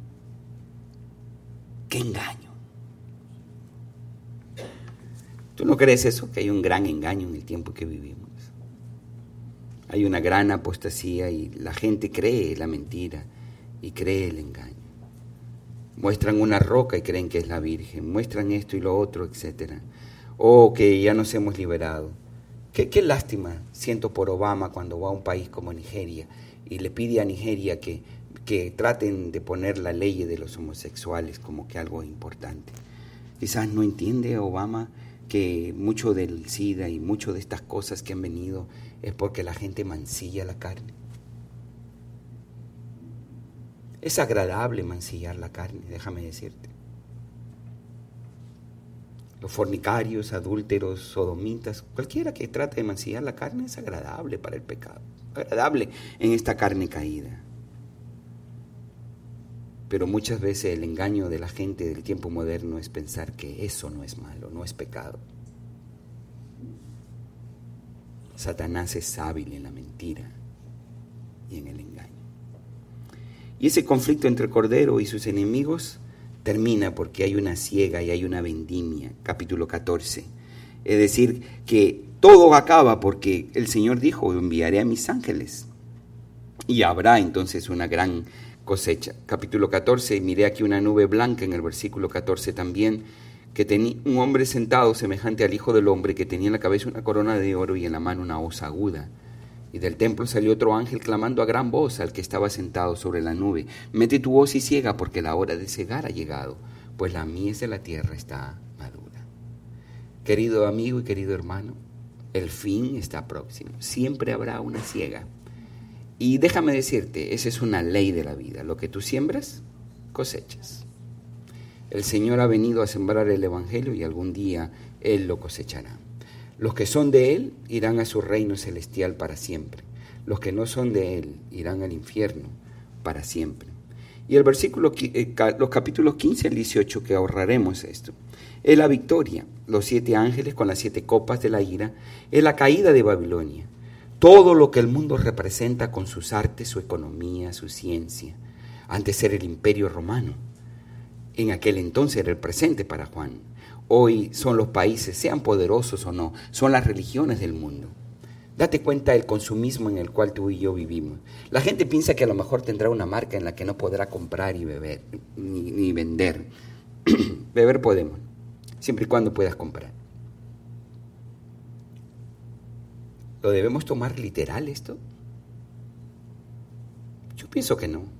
¿Qué engaño? crees eso? Que hay un gran engaño en el tiempo que vivimos. Hay una gran apostasía y la gente cree la mentira y cree el engaño. Muestran una roca y creen que es la Virgen, muestran esto y lo otro, etc. Oh, que ya nos hemos liberado. Qué lástima siento por Obama cuando va a un país como Nigeria y le pide a Nigeria que traten de poner la ley de los homosexuales como que algo importante. Quizás no entiende Obama que mucho del SIDA y mucho de estas cosas que han venido es porque la gente mancilla la carne. Es agradable mancillar la carne, déjame decirte. Los fornicarios, adúlteros, sodomitas, cualquiera que trate de mancillar la carne es agradable para el pecado, agradable en esta carne caída. Pero muchas veces el engaño de la gente del tiempo moderno es pensar que eso no es malo, no es pecado. Satanás es hábil en la mentira y en el engaño. Y ese conflicto entre el Cordero y sus enemigos termina porque hay una siega y hay una vendimia, capítulo 14. Es decir, que todo acaba porque el Señor dijo, enviaré a mis ángeles. Y habrá entonces una gran cosecha. Capítulo 14, miré aquí una nube blanca en el versículo 14 también, que tenía un hombre sentado semejante al Hijo del Hombre, que tenía en la cabeza una corona de oro y en la mano una hoz aguda. Y del templo salió otro ángel clamando a gran voz al que estaba sentado sobre la nube: mete tu hoz y ciega, porque la hora de cegar ha llegado, pues la mies de la tierra está madura. Querido amigo y querido hermano, el fin está próximo. Siempre habrá una siega. Y déjame decirte, esa es una ley de la vida. Lo que tú siembras, cosechas. El Señor ha venido a sembrar el Evangelio y algún día Él lo cosechará. Los que son de Él irán a su reino celestial para siempre. Los que no son de Él irán al infierno para siempre. Y el versículo, los capítulos 15 al 18, que ahorraremos esto, es la victoria. Los 7 ángeles con las 7 copas de la ira, es la caída de Babilonia. Todo lo que el mundo representa con sus artes, su economía, su ciencia. Antes era el imperio romano. En aquel entonces era el presente para Juan. Hoy son los países, sean poderosos o no, son las religiones del mundo. Date cuenta del consumismo en el cual tú y yo vivimos. La gente piensa que a lo mejor tendrá una marca en la que no podrá comprar y beber, ni vender. Beber podemos, siempre y cuando puedas comprar. ¿Lo debemos tomar literal esto? Yo pienso que no.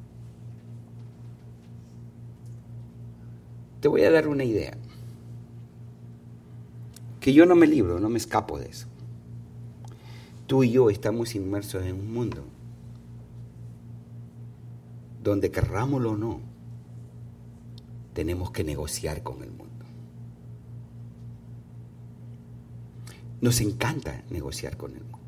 Te voy a dar una idea. Que yo no me libro, no me escapo de eso. Tú y yo estamos inmersos en un mundo donde, querrámoslo o no, tenemos que negociar con el mundo. Nos encanta negociar con el mundo.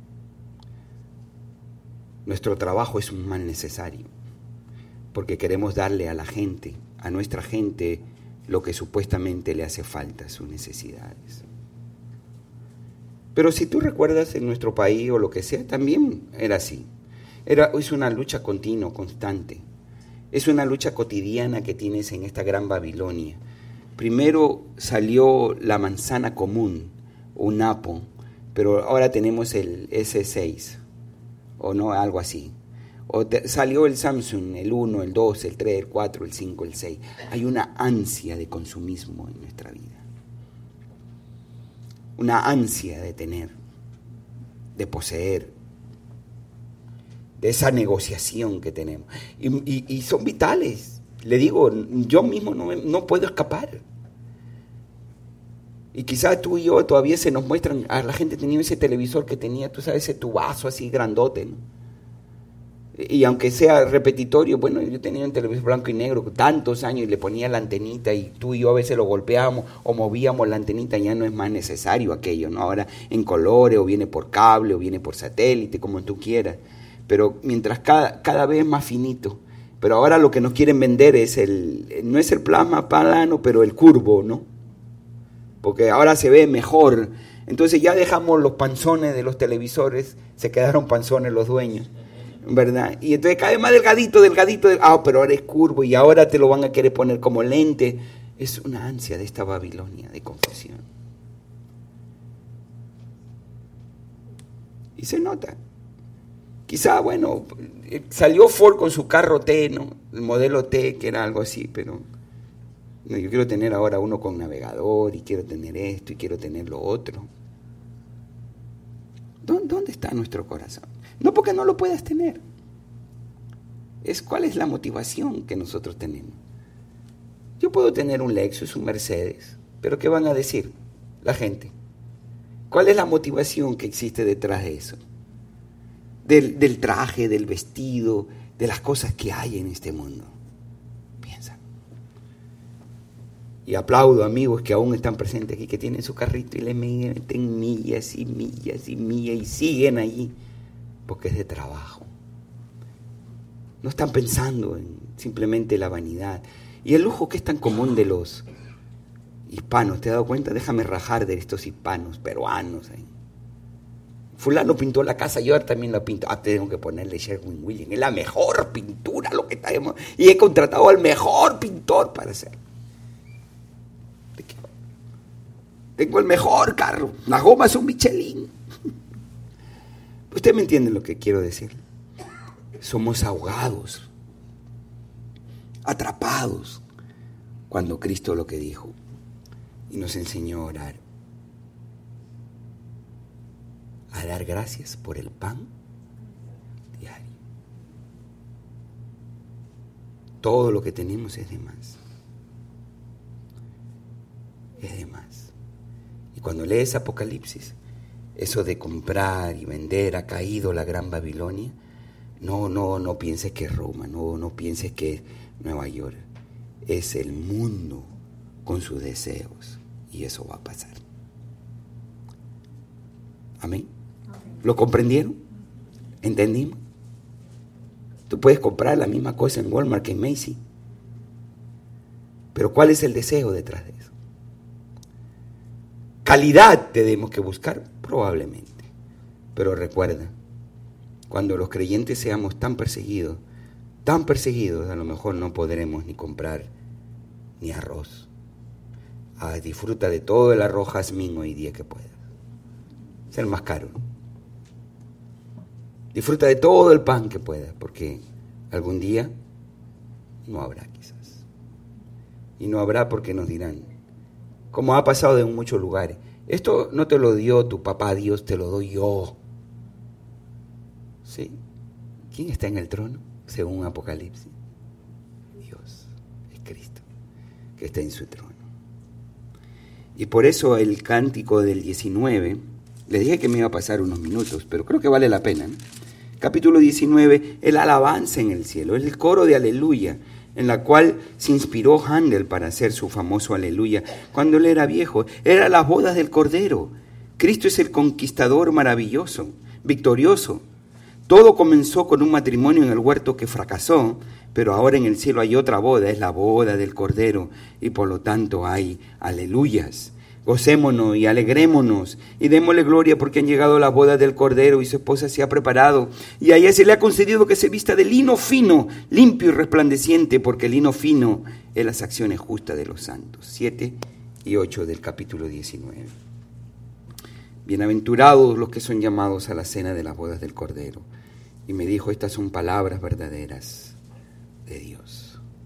Nuestro trabajo es un mal necesario, porque queremos darle a la gente, a nuestra gente, lo que supuestamente le hace falta, sus necesidades. Pero si tú recuerdas, en nuestro país o lo que sea, también era así. Es una lucha continua, constante. Es una lucha cotidiana que tienes en esta gran Babilonia. Primero salió la manzana común, un Apple, pero ahora tenemos el S6, o no, algo así. Salió el Samsung, el 1, el 2, el 3, el 4, el 5, el 6. Hay una ansia de consumismo en nuestra vida. Una ansia de tener, de poseer, de esa negociación que tenemos. Y son vitales. Le digo, yo mismo no puedo escapar. Y quizás tú y yo todavía se nos muestran, a la gente tenía ese televisor que tenía, tú sabes, ese tubazo así grandote, ¿no? Y aunque sea repetitorio, bueno, yo tenía un televisor blanco y negro tantos años y le ponía la antenita y tú y yo a veces lo golpeábamos o movíamos la antenita, ya no es más necesario aquello, ¿no? Ahora en colores o viene por cable o viene por satélite, como tú quieras, pero mientras cada vez más finito. Pero ahora lo que nos quieren vender es no es el plasma plano, pero el curvo, ¿no? Porque ahora se ve mejor. Entonces ya dejamos los panzones de los televisores, se quedaron panzones los dueños, ¿verdad? Y entonces cada vez más delgadito, pero ahora es curvo y ahora te lo van a querer poner como lente. Es una ansia de esta Babilonia de confusión. Y se nota. Quizá, bueno, salió Ford con su carro T, ¿no? El modelo T, que era algo así, pero no, yo quiero tener ahora uno con navegador, y quiero tener esto, y quiero tener lo otro. ¿Dónde está nuestro corazón? No porque no lo puedas tener. ¿Cuál es la motivación que nosotros tenemos? Yo puedo tener un Lexus, un Mercedes, pero ¿qué van a decir la gente? ¿Cuál es la motivación que existe detrás de eso? Del traje, del vestido, de las cosas que hay en este mundo. Piensa. Y aplaudo a amigos que aún están presentes aquí, que tienen su carrito y le meten millas y millas y millas y siguen allí, porque es de trabajo. No están pensando en simplemente la vanidad. Y el lujo que es tan común de los hispanos, ¿te has dado cuenta? Déjame rajar de estos hispanos, peruanos. Fulano pintó la casa, yo también la pinto. Tengo que ponerle Sherwin-Williams. Es la mejor pintura lo que tenemos. Y he contratado al mejor pintor para hacerlo. Tengo el mejor carro. Las gomas son Michelin. Usted me entiende lo que quiero decir. Somos ahogados, atrapados, cuando Cristo lo que dijo y nos enseñó a orar, a dar gracias por el pan diario. Todo lo que tenemos es de más. Es de más. Y cuando lees Apocalipsis, eso de comprar y vender, ha caído la gran Babilonia. No pienses que es Roma, no pienses que es Nueva York. Es el mundo con sus deseos. Y eso va a pasar. Amén. ¿Lo comprendieron? ¿Entendimos? Tú puedes comprar la misma cosa en Walmart que en Macy's. Pero ¿cuál es el deseo detrás de eso? Calidad tenemos que buscar, probablemente. Pero recuerda, cuando los creyentes seamos tan perseguidos, a lo mejor no podremos ni comprar ni arroz. Disfruta de todo el arroz jazmín hoy día que puedas. Es el más caro, ¿no? Disfruta de todo el pan que puedas, porque algún día no habrá quizás. Y no habrá porque nos dirán, como ha pasado en muchos lugares, esto no te lo dio tu papá Dios, te lo doy yo. ¿Sí? ¿Quién está en el trono? Según Apocalipsis. Dios, es Cristo, que está en su trono. Y por eso el cántico del 19, les dije que me iba a pasar unos minutos, pero creo que vale la pena, ¿no? Capítulo 19, el alabanza en el cielo, el coro de aleluya, en la cual se inspiró Handel para hacer su famoso aleluya. Cuando él era viejo, era las bodas del Cordero. Cristo es el conquistador maravilloso, victorioso. Todo comenzó con un matrimonio en el huerto que fracasó, pero ahora en el cielo hay otra boda, es la boda del Cordero, y por lo tanto hay aleluyas. Gocémonos y alegrémonos y démosle gloria porque han llegado las bodas del Cordero y su esposa se ha preparado. Y a ella se le ha concedido que se vista de lino fino, limpio y resplandeciente, porque el lino fino es las acciones justas de los santos. 7 y 8 del capítulo 19. Bienaventurados los que son llamados a la cena de las bodas del Cordero. Y me dijo, estas son palabras verdaderas de Dios.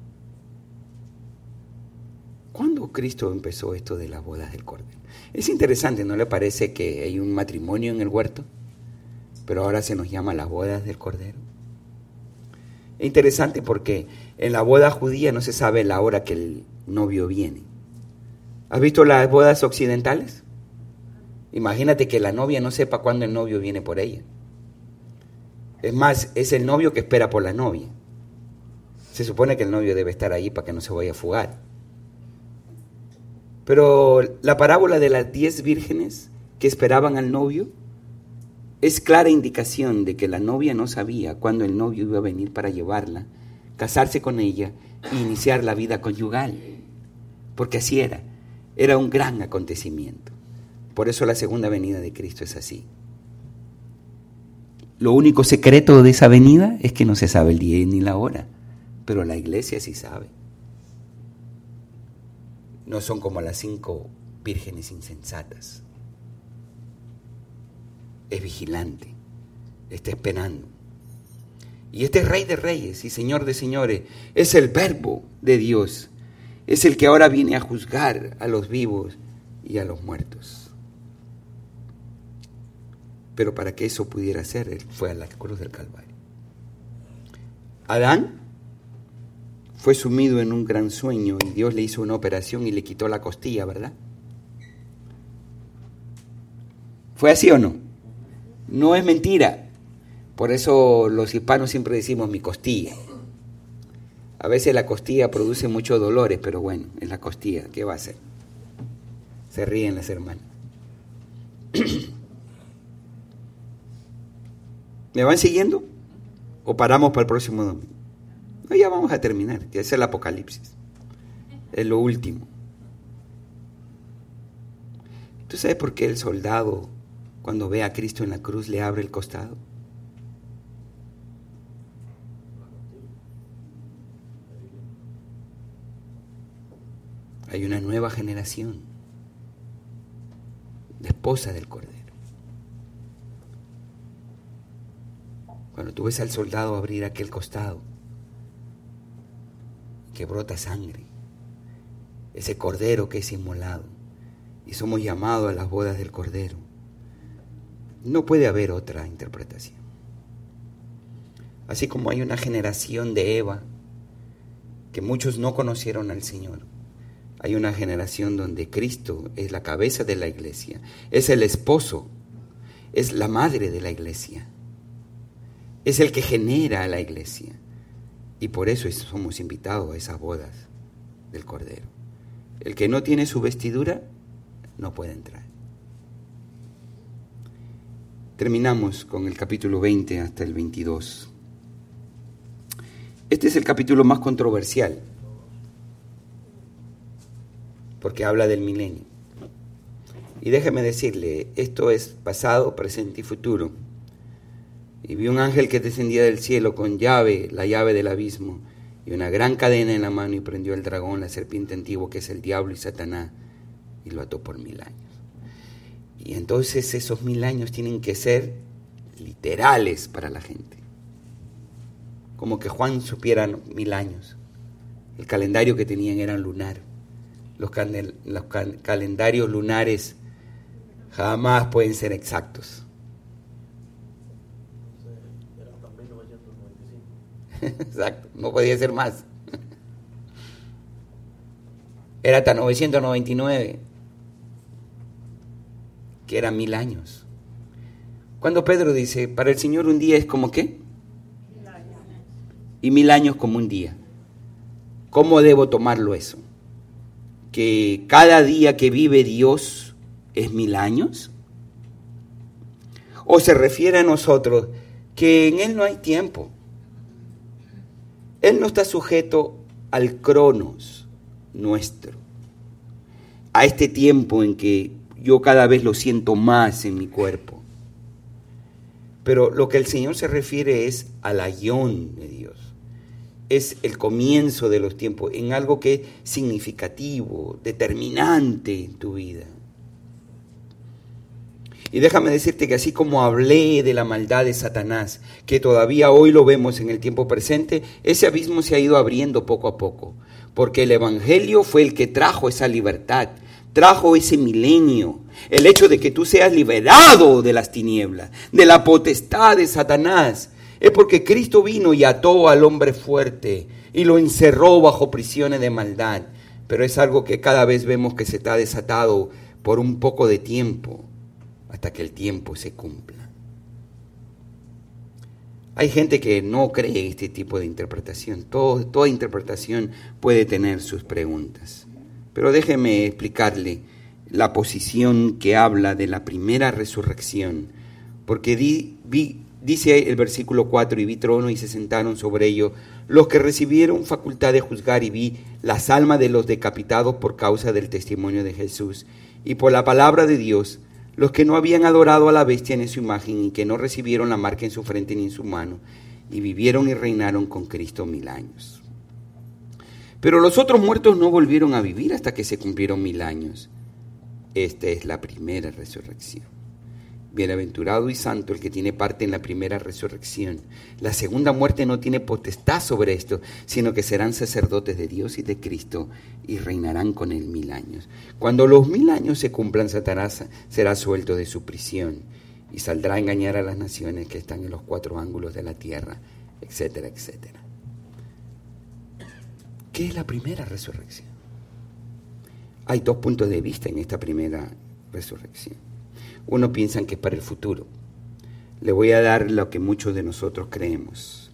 ¿Cuándo Cristo empezó esto de las bodas del Cordero? Es interesante, ¿no le parece que hay un matrimonio en el huerto? Pero ahora se nos llama las bodas del Cordero. Es interesante porque en la boda judía no se sabe la hora que el novio viene. ¿Has visto las bodas occidentales? Imagínate que la novia no sepa cuándo el novio viene por ella. Es más, es el novio que espera por la novia. Se supone que el novio debe estar ahí para que no se vaya a fugar. Pero la parábola de las 10 vírgenes que esperaban al novio es clara indicación de que la novia no sabía cuándo el novio iba a venir para llevarla, casarse con ella e iniciar la vida conyugal. Porque así era un gran acontecimiento. Por eso la segunda venida de Cristo es así. Lo único secreto de esa venida es que no se sabe el día ni la hora, pero la iglesia sí sabe. No son como las 5 vírgenes insensatas. Es vigilante. está esperando. Y este Rey de Reyes y Señor de Señores es el Verbo de Dios. Es el que ahora viene a juzgar a los vivos y a los muertos. Pero para que eso pudiera ser, Él fue a la cruz del Calvario. Adán fue sumido en un gran sueño y Dios le hizo una operación y le quitó la costilla, ¿verdad? ¿Fue así o no? No es mentira. Por eso los hispanos siempre decimos mi costilla. A veces la costilla produce muchos dolores, pero bueno, es la costilla, ¿qué va a hacer? Se ríen las hermanas. ¿Me van siguiendo? ¿O paramos para el próximo domingo? No, ya vamos a terminar, ya es el Apocalipsis. Es lo último. ¿Tú sabes por qué el soldado, cuando ve a Cristo en la cruz, le abre el costado? Hay una nueva generación de esposa del Cordero. Cuando tú ves al soldado abrir aquel costado, que brota sangre, ese Cordero que es inmolado, y somos llamados a las bodas del Cordero, no puede haber otra interpretación. Así como hay una generación de Eva, que muchos no conocieron al Señor, hay una generación donde Cristo es la cabeza de la iglesia, es el esposo, es la madre de la iglesia, es el que genera a la iglesia. Y por eso somos invitados a esas bodas del Cordero. El que no tiene su vestidura no puede entrar. Terminamos con el capítulo 20 hasta el 22. Este es el capítulo más controversial, porque habla del milenio. Y déjeme decirle, esto es pasado, presente y futuro. Y vi un ángel que descendía del cielo con llave, la llave del abismo, y una gran cadena en la mano, y prendió al dragón, la serpiente antigua, que es el diablo y Satanás, y lo ató por 1000 años. Y entonces esos 1000 años tienen que ser literales para la gente. Como que Juan supiera 1000 años. El calendario que tenían era lunar. Los calendarios lunares jamás pueden ser exactos. Exacto, no podía ser más. Era hasta 999, que eran 1000 años. Cuando Pedro dice, para el Señor un día es como ¿qué? 1000 años. Y 1000 años como un día. ¿Cómo debo tomarlo eso? ¿Que cada día que vive Dios es 1000 años? ¿O se refiere a nosotros que en Él no hay tiempo? Él no está sujeto al cronos nuestro, a este tiempo en que yo cada vez lo siento más en mi cuerpo. Pero lo que el Señor se refiere es al aión de Dios. Es el comienzo de los tiempos, en algo que es significativo, determinante en tu vida. Y déjame decirte que así como hablé de la maldad de Satanás, que todavía hoy lo vemos en el tiempo presente, ese abismo se ha ido abriendo poco a poco, porque el Evangelio fue el que trajo esa libertad, trajo ese milenio, el hecho de que tú seas liberado de las tinieblas, de la potestad de Satanás, es porque Cristo vino y ató al hombre fuerte y lo encerró bajo prisiones de maldad, pero es algo que cada vez vemos que se está desatado por un poco de tiempo, hasta que el tiempo se cumpla. Hay gente que no cree este tipo de interpretación. Toda interpretación puede tener sus preguntas. Pero déjeme explicarle la posición que habla de la primera resurrección. Porque dice el versículo 4, y vi trono y se sentaron sobre ello los que recibieron facultad de juzgar, y vi las almas de los decapitados por causa del testimonio de Jesús y por la palabra de Dios, los que no habían adorado a la bestia ni su imagen, y que no recibieron la marca en su frente ni en su mano, y vivieron y reinaron con Cristo 1000 años. Pero los otros muertos no volvieron a vivir hasta que se cumplieron 1000 años. Esta es la primera resurrección. Bienaventurado y santo el que tiene parte en la primera resurrección. La segunda muerte no tiene potestad sobre esto, sino que serán sacerdotes de Dios y de Cristo y reinarán con él 1000 años. Cuando los 1000 años se cumplan, Satanás será suelto de su prisión y saldrá a engañar a las naciones que están en los 4 ángulos de la tierra, etcétera, etcétera. ¿Qué es la primera resurrección? Hay 2 puntos de vista en esta primera resurrección. Uno piensa que es para el futuro. Le voy a dar lo que muchos de nosotros creemos.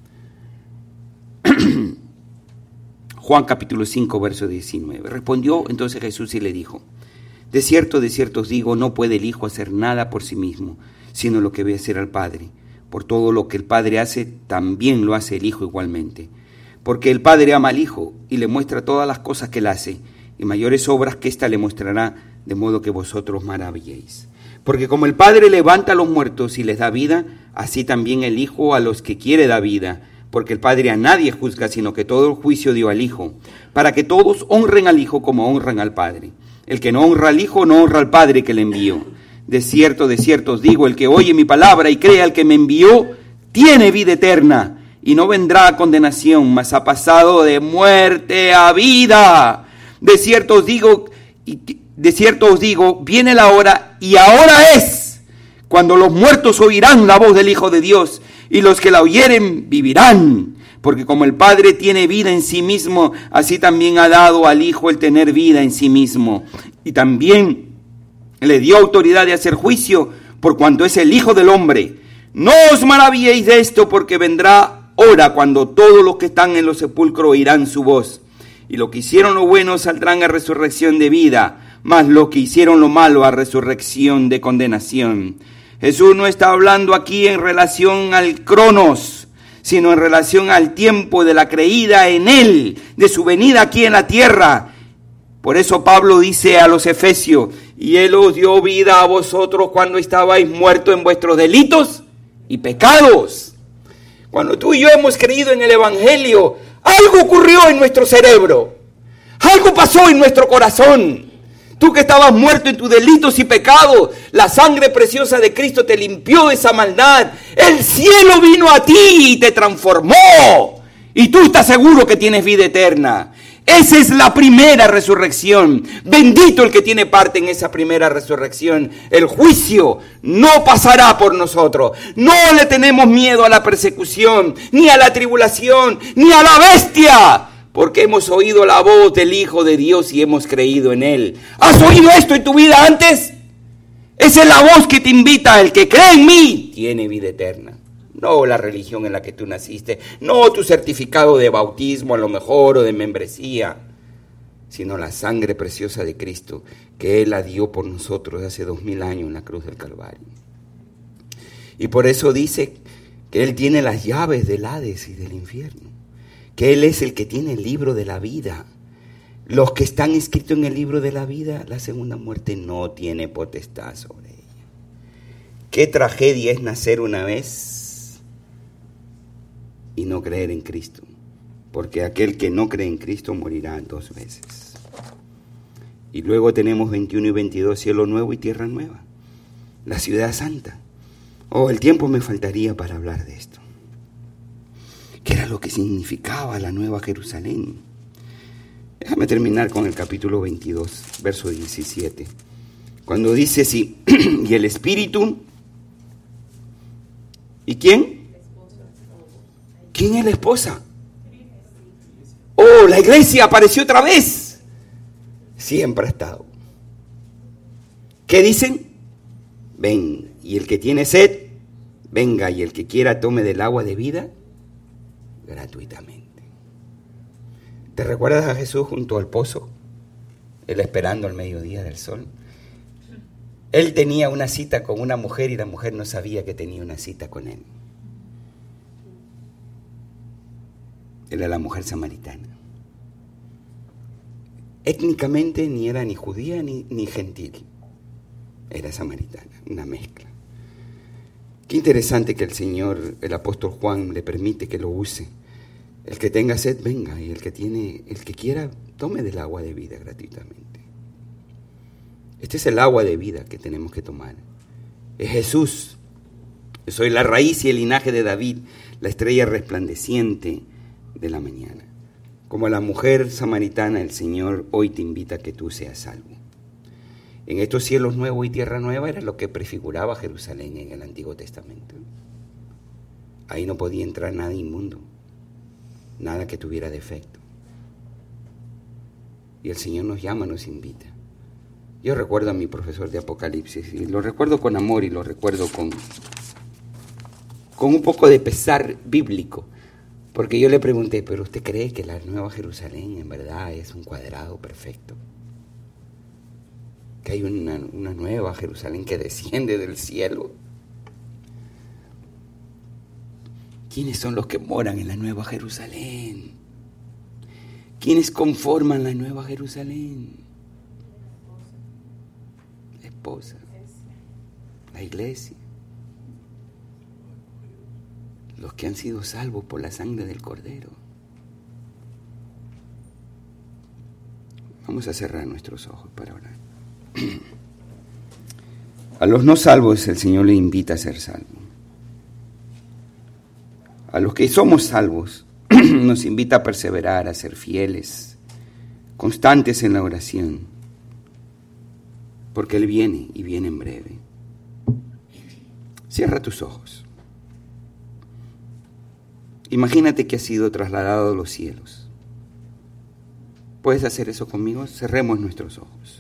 Juan capítulo 5, verso 19. Respondió entonces Jesús y le dijo: de cierto os digo, no puede el Hijo hacer nada por sí mismo, sino lo que ve hacer al Padre. Por todo lo que el Padre hace, también lo hace el Hijo igualmente. Porque el Padre ama al Hijo y le muestra todas las cosas que él hace, y mayores obras que ésta le mostrará, de modo que vosotros maravilléis. Porque como el Padre levanta a los muertos y les da vida, así también el Hijo a los que quiere da vida. Porque el Padre a nadie juzga, sino que todo el juicio dio al Hijo, para que todos honren al Hijo como honran al Padre. El que no honra al Hijo, no honra al Padre que le envió. De cierto os digo, el que oye mi palabra y cree al que me envió, tiene vida eterna, y no vendrá a condenación, mas ha pasado de muerte a vida. De cierto os digo, viene la hora, y ahora es, cuando los muertos oirán la voz del Hijo de Dios, y los que la oyeren vivirán. Porque como el Padre tiene vida en sí mismo, así también ha dado al Hijo el tener vida en sí mismo. Y también le dio autoridad de hacer juicio, por cuanto es el Hijo del Hombre. No os maravilléis de esto, porque vendrá hora cuando todos los que están en los sepulcros oirán su voz. Y los que hicieron lo bueno saldrán a resurrección de vida, mas los que hicieron lo malo a resurrección de condenación. Jesús no está hablando aquí en relación al cronos, sino en relación al tiempo de la creída en Él, de su venida aquí en la tierra. Por eso Pablo dice a los Efesios: y Él os dio vida a vosotros cuando estabais muertos en vuestros delitos y pecados. Cuando tú y yo hemos creído en el Evangelio, algo ocurrió en nuestro cerebro, algo pasó en nuestro corazón. Tú que estabas muerto en tus delitos y pecados, la sangre preciosa de Cristo te limpió de esa maldad. El cielo vino a ti y te transformó. Y tú estás seguro que tienes vida eterna. Esa es la primera resurrección. Bendito el que tiene parte en esa primera resurrección. El juicio no pasará por nosotros. No le tenemos miedo a la persecución, ni a la tribulación, ni a la bestia. Porque hemos oído la voz del Hijo de Dios y hemos creído en Él. ¿Has oído esto en tu vida antes? Esa es la voz que te invita. El que cree en mí tiene vida eterna. No la religión en la que tú naciste, no tu certificado de bautismo a lo mejor o de membresía, sino la sangre preciosa de Cristo que Él la dio por nosotros hace 2000 años en la cruz del Calvario. Y por eso dice que Él tiene las llaves del Hades y del infierno, que Él es el que tiene el libro de la vida. Los que están inscritos en el libro de la vida, la segunda muerte no tiene potestad sobre ella. Qué tragedia es nacer una vez y no creer en Cristo, porque aquel que no cree en Cristo morirá 2 veces. Y luego tenemos 21 y 22, cielo nuevo y tierra nueva, la ciudad santa. Oh, el tiempo me faltaría para hablar de esto. ¿Qué era lo que significaba la nueva Jerusalén? Déjame terminar con el capítulo 22, verso 17. Cuando dice así, y el Espíritu, ¿y quién? ¿Quién es la esposa? Oh, la iglesia apareció otra vez. Siempre ha estado. ¿Qué dicen? Ven, y el que tiene sed, venga, y el que quiera tome del agua de vida gratuitamente. ¿Te recuerdas a Jesús junto al pozo? Él esperando al mediodía del sol. Él tenía una cita con una mujer y la mujer no sabía que tenía una cita con él. Era la mujer samaritana. Étnicamente ni era ni judía ni gentil. Era samaritana, una mezcla. Qué interesante que el Señor, el apóstol Juan, le permite que lo use. El que tenga sed, venga, y el que quiera, tome del agua de vida gratuitamente. Este es el agua de vida que tenemos que tomar. es Jesús. Yo soy la raíz y el linaje de David, la estrella resplandeciente de la mañana. Como la mujer samaritana, el Señor hoy te invita a que tú seas salvo. En estos cielos nuevos y tierra nueva era lo que prefiguraba Jerusalén en el Antiguo Testamento. Ahí no podía entrar nada inmundo, nada que tuviera defecto. Y el Señor nos llama, nos invita. Yo recuerdo a mi profesor de Apocalipsis, y lo recuerdo con amor y lo recuerdo con un poco de pesar bíblico, porque yo le pregunté, ¿pero usted cree que la Nueva Jerusalén en verdad es un cuadrado perfecto? Que hay una nueva Jerusalén que desciende del cielo. ¿Quiénes son los que moran en la Nueva Jerusalén? ¿Quiénes conforman la Nueva Jerusalén? La esposa, la iglesia, los que han sido salvos por la sangre del Cordero. Vamos a cerrar nuestros ojos para orar. A los no salvos el Señor le invita a ser salvo. A los que somos salvos nos invita a perseverar, a ser fieles, constantes en la oración, porque Él viene y viene en breve. Cierra tus ojos. Imagínate que has sido trasladado a los cielos. ¿Puedes hacer eso conmigo? Cerremos nuestros ojos.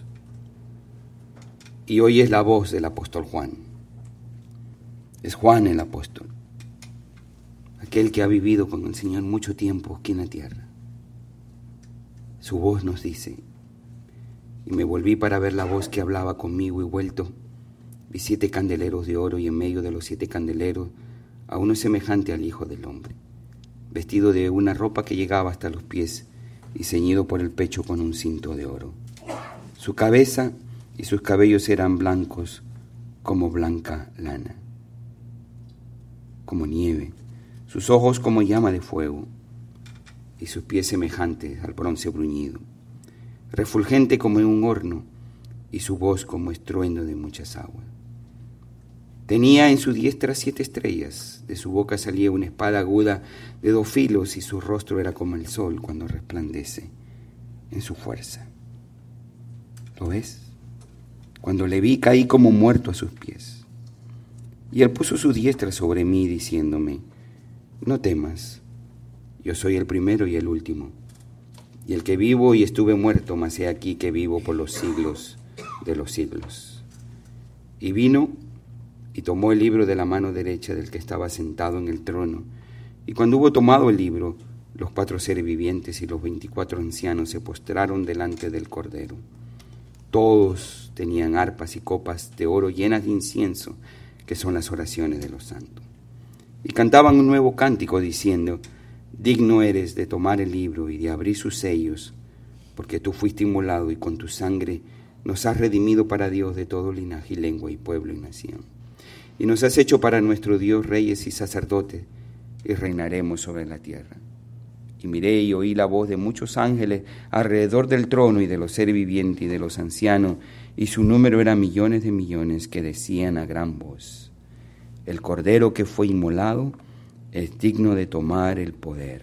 Y oyes la voz del apóstol Juan. Es Juan el apóstol, aquel que ha vivido con el Señor mucho tiempo aquí en la tierra. Su voz nos dice, y me volví para ver la voz que hablaba conmigo y vuelto, vi 7 candeleros de oro y en medio de los 7 candeleros a uno semejante al Hijo del Hombre, vestido de una ropa que llegaba hasta los pies y ceñido por el pecho con un cinto de oro. Su cabeza y sus cabellos eran blancos como blanca lana, como nieve, sus ojos como llama de fuego, y sus pies semejantes al bronce bruñido, refulgente como en un horno, y su voz como estruendo de muchas aguas. Tenía en su diestra 7 estrellas, de su boca salía una espada aguda de 2 filos, y su rostro era como el sol cuando resplandece en su fuerza. ¿Lo ves? Cuando le vi, caí como muerto a sus pies. Y él puso su diestra sobre mí, diciéndome, no temas, yo soy el primero y el último, y el que vivo y estuve muerto, mas he aquí que vivo por los siglos de los siglos. Y vino y tomó el libro de la mano derecha del que estaba sentado en el trono, y cuando hubo tomado el libro, los 4 seres vivientes y los 24 ancianos se postraron delante del Cordero. Todos tenían arpas y copas de oro llenas de incienso, que son las oraciones de los santos. Y cantaban un nuevo cántico diciendo, digno eres de tomar el libro y de abrir sus sellos, porque tú fuiste inmolado y con tu sangre nos has redimido para Dios de todo linaje y lengua y pueblo y nación. Y nos has hecho para nuestro Dios reyes y sacerdotes, y reinaremos sobre la tierra. Y miré y oí la voz de muchos ángeles alrededor del trono y de los seres vivientes y de los ancianos, y su número era millones de millones, que decían a gran voz, el Cordero que fue inmolado es digno de tomar el poder,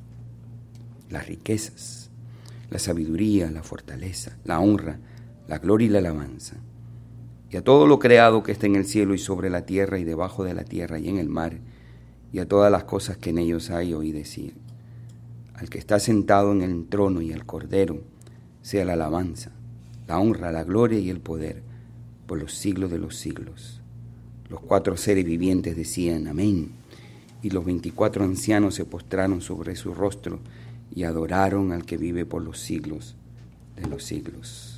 las riquezas, la sabiduría, la fortaleza, la honra, la gloria y la alabanza. Y a todo lo creado que está en el cielo y sobre la tierra y debajo de la tierra y en el mar, y a todas las cosas que en ellos hay, oí decir, al que está sentado en el trono y al Cordero, sea la alabanza, la honra, la gloria y el poder, por los siglos de los siglos. Los 4 seres vivientes decían, amén, y los 24 ancianos se postraron sobre su rostro y adoraron al que vive por los siglos de los siglos.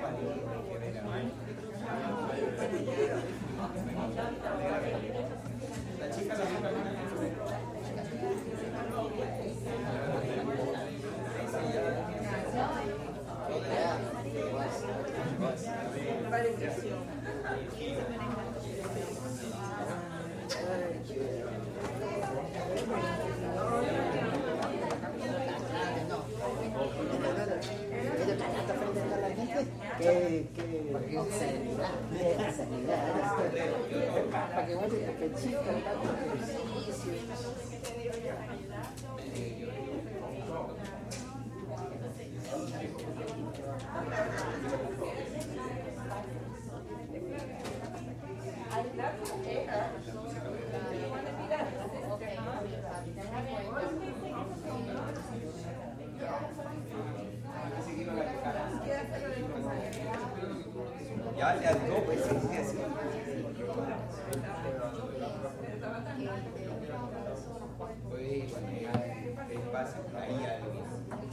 Ya le algo, pues sí, sí. Oye, cuando ya pasa ahí algo.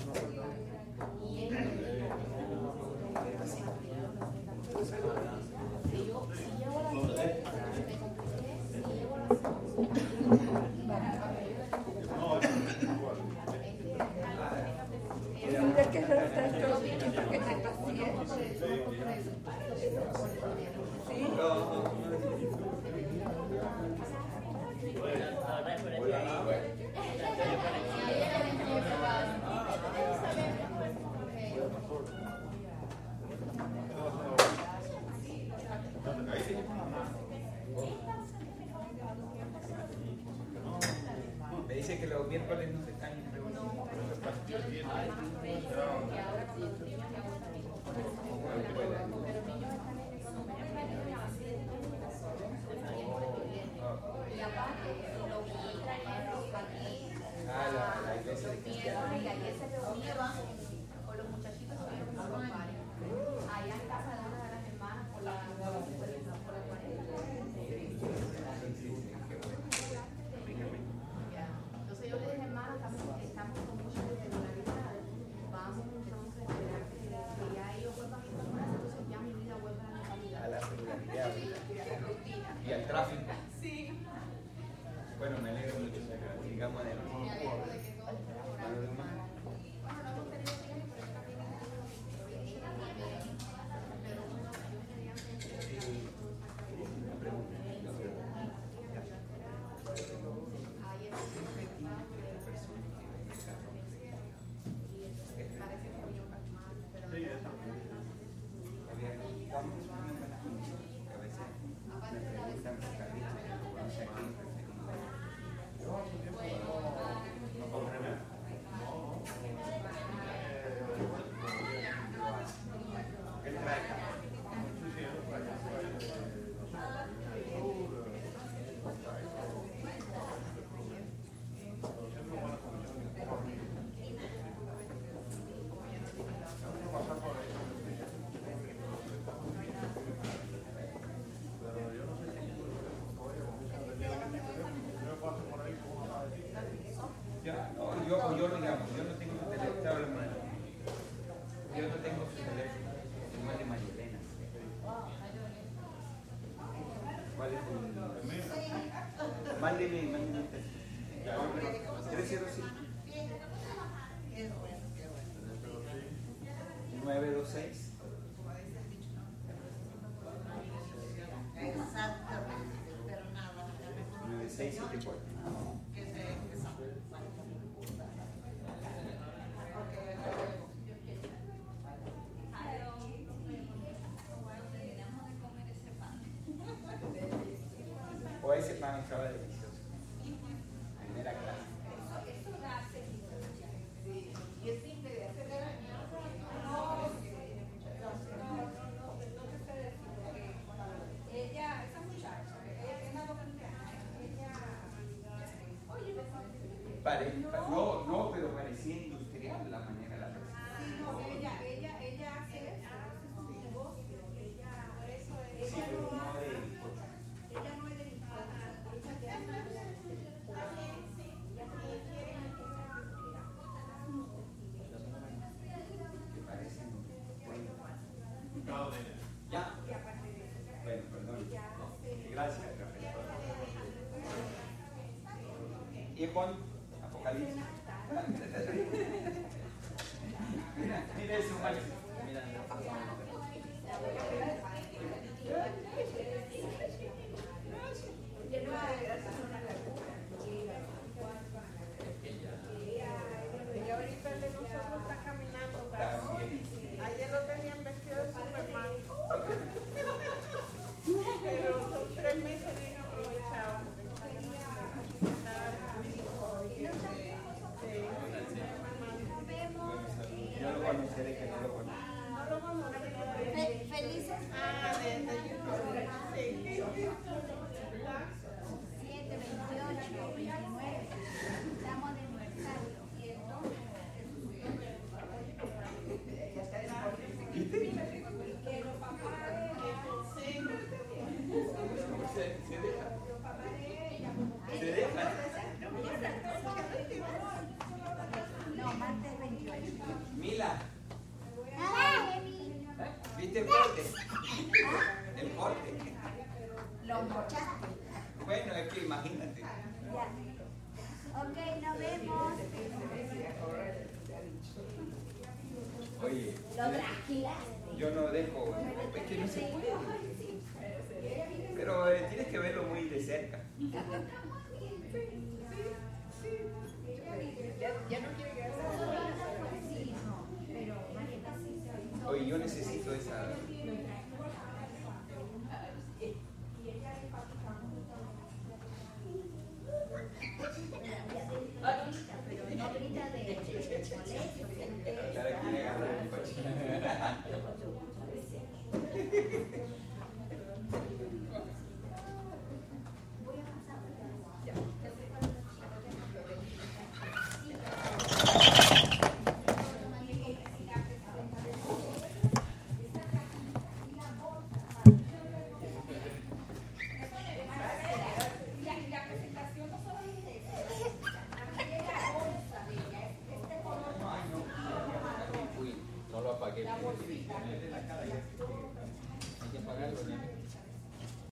Mira que no está todo bien porque te paciente. Me dice que los miércoles no se están la iglesia de cristianos. Y ayer se reunieron con los muchachitos que vieron los varios. Allá en casa de una de las hermanas por la 40. Entonces yo le dije, hermana, estamos con muchas irregularidades. Vamos entonces a esperar que ya ellos vuelvan a su casa, entonces ya mi vida vuelve a la normalidad. A la regularidad y al tráfico. Sí. Bueno, me alegro mucho. Sigamos adelante. Yo digamos, yo no tengo su teléfono, yo no tengo su teléfono, el mal de Marilena. ¿Cuál es el? Mándeme 305 926 9674. O ese pan estaba delicioso. Primera clase. Eso da seguimiento. Sí. Y es simple de hacer de dañar. No te sé decir porque ella, esa muchacha, ella tiene algo que ella, oye, No, pero parecía industrial la manera de la presentación. no, ella hace su negocio, por eso es. Sí, pero no de Ella no es de Y pon Apocalipsis. Mira ese humano. Y ahorita el de nosotros está caminando, ¿verdad? Ayer lo tenían vestido de Superman. Pero son 3 meses bien aprovechados. Yo lo conoceré, que no lo conozco. No lo conocí. Felices De YouTube. Sí. 7, 28, 29. Estamos de aniversario. Y entonces que los papás ¿Se deja? no, martes 28. Mila, Baby. ¿viste el corte? El corte. Los mochaste. Bueno, es que imagínate. Ya. Ok, nos vemos. Oye, Lo tranquilaste. yo no dejo, es que no se puede. Pero tienes que verlo muy de cerca. Ya no quiere quedarse. Oye, yo necesito esa. Pero no grita de colegio. Cada quien agarra un coche. Uy, no lo apagué. Hay que apagarlo, ¿no?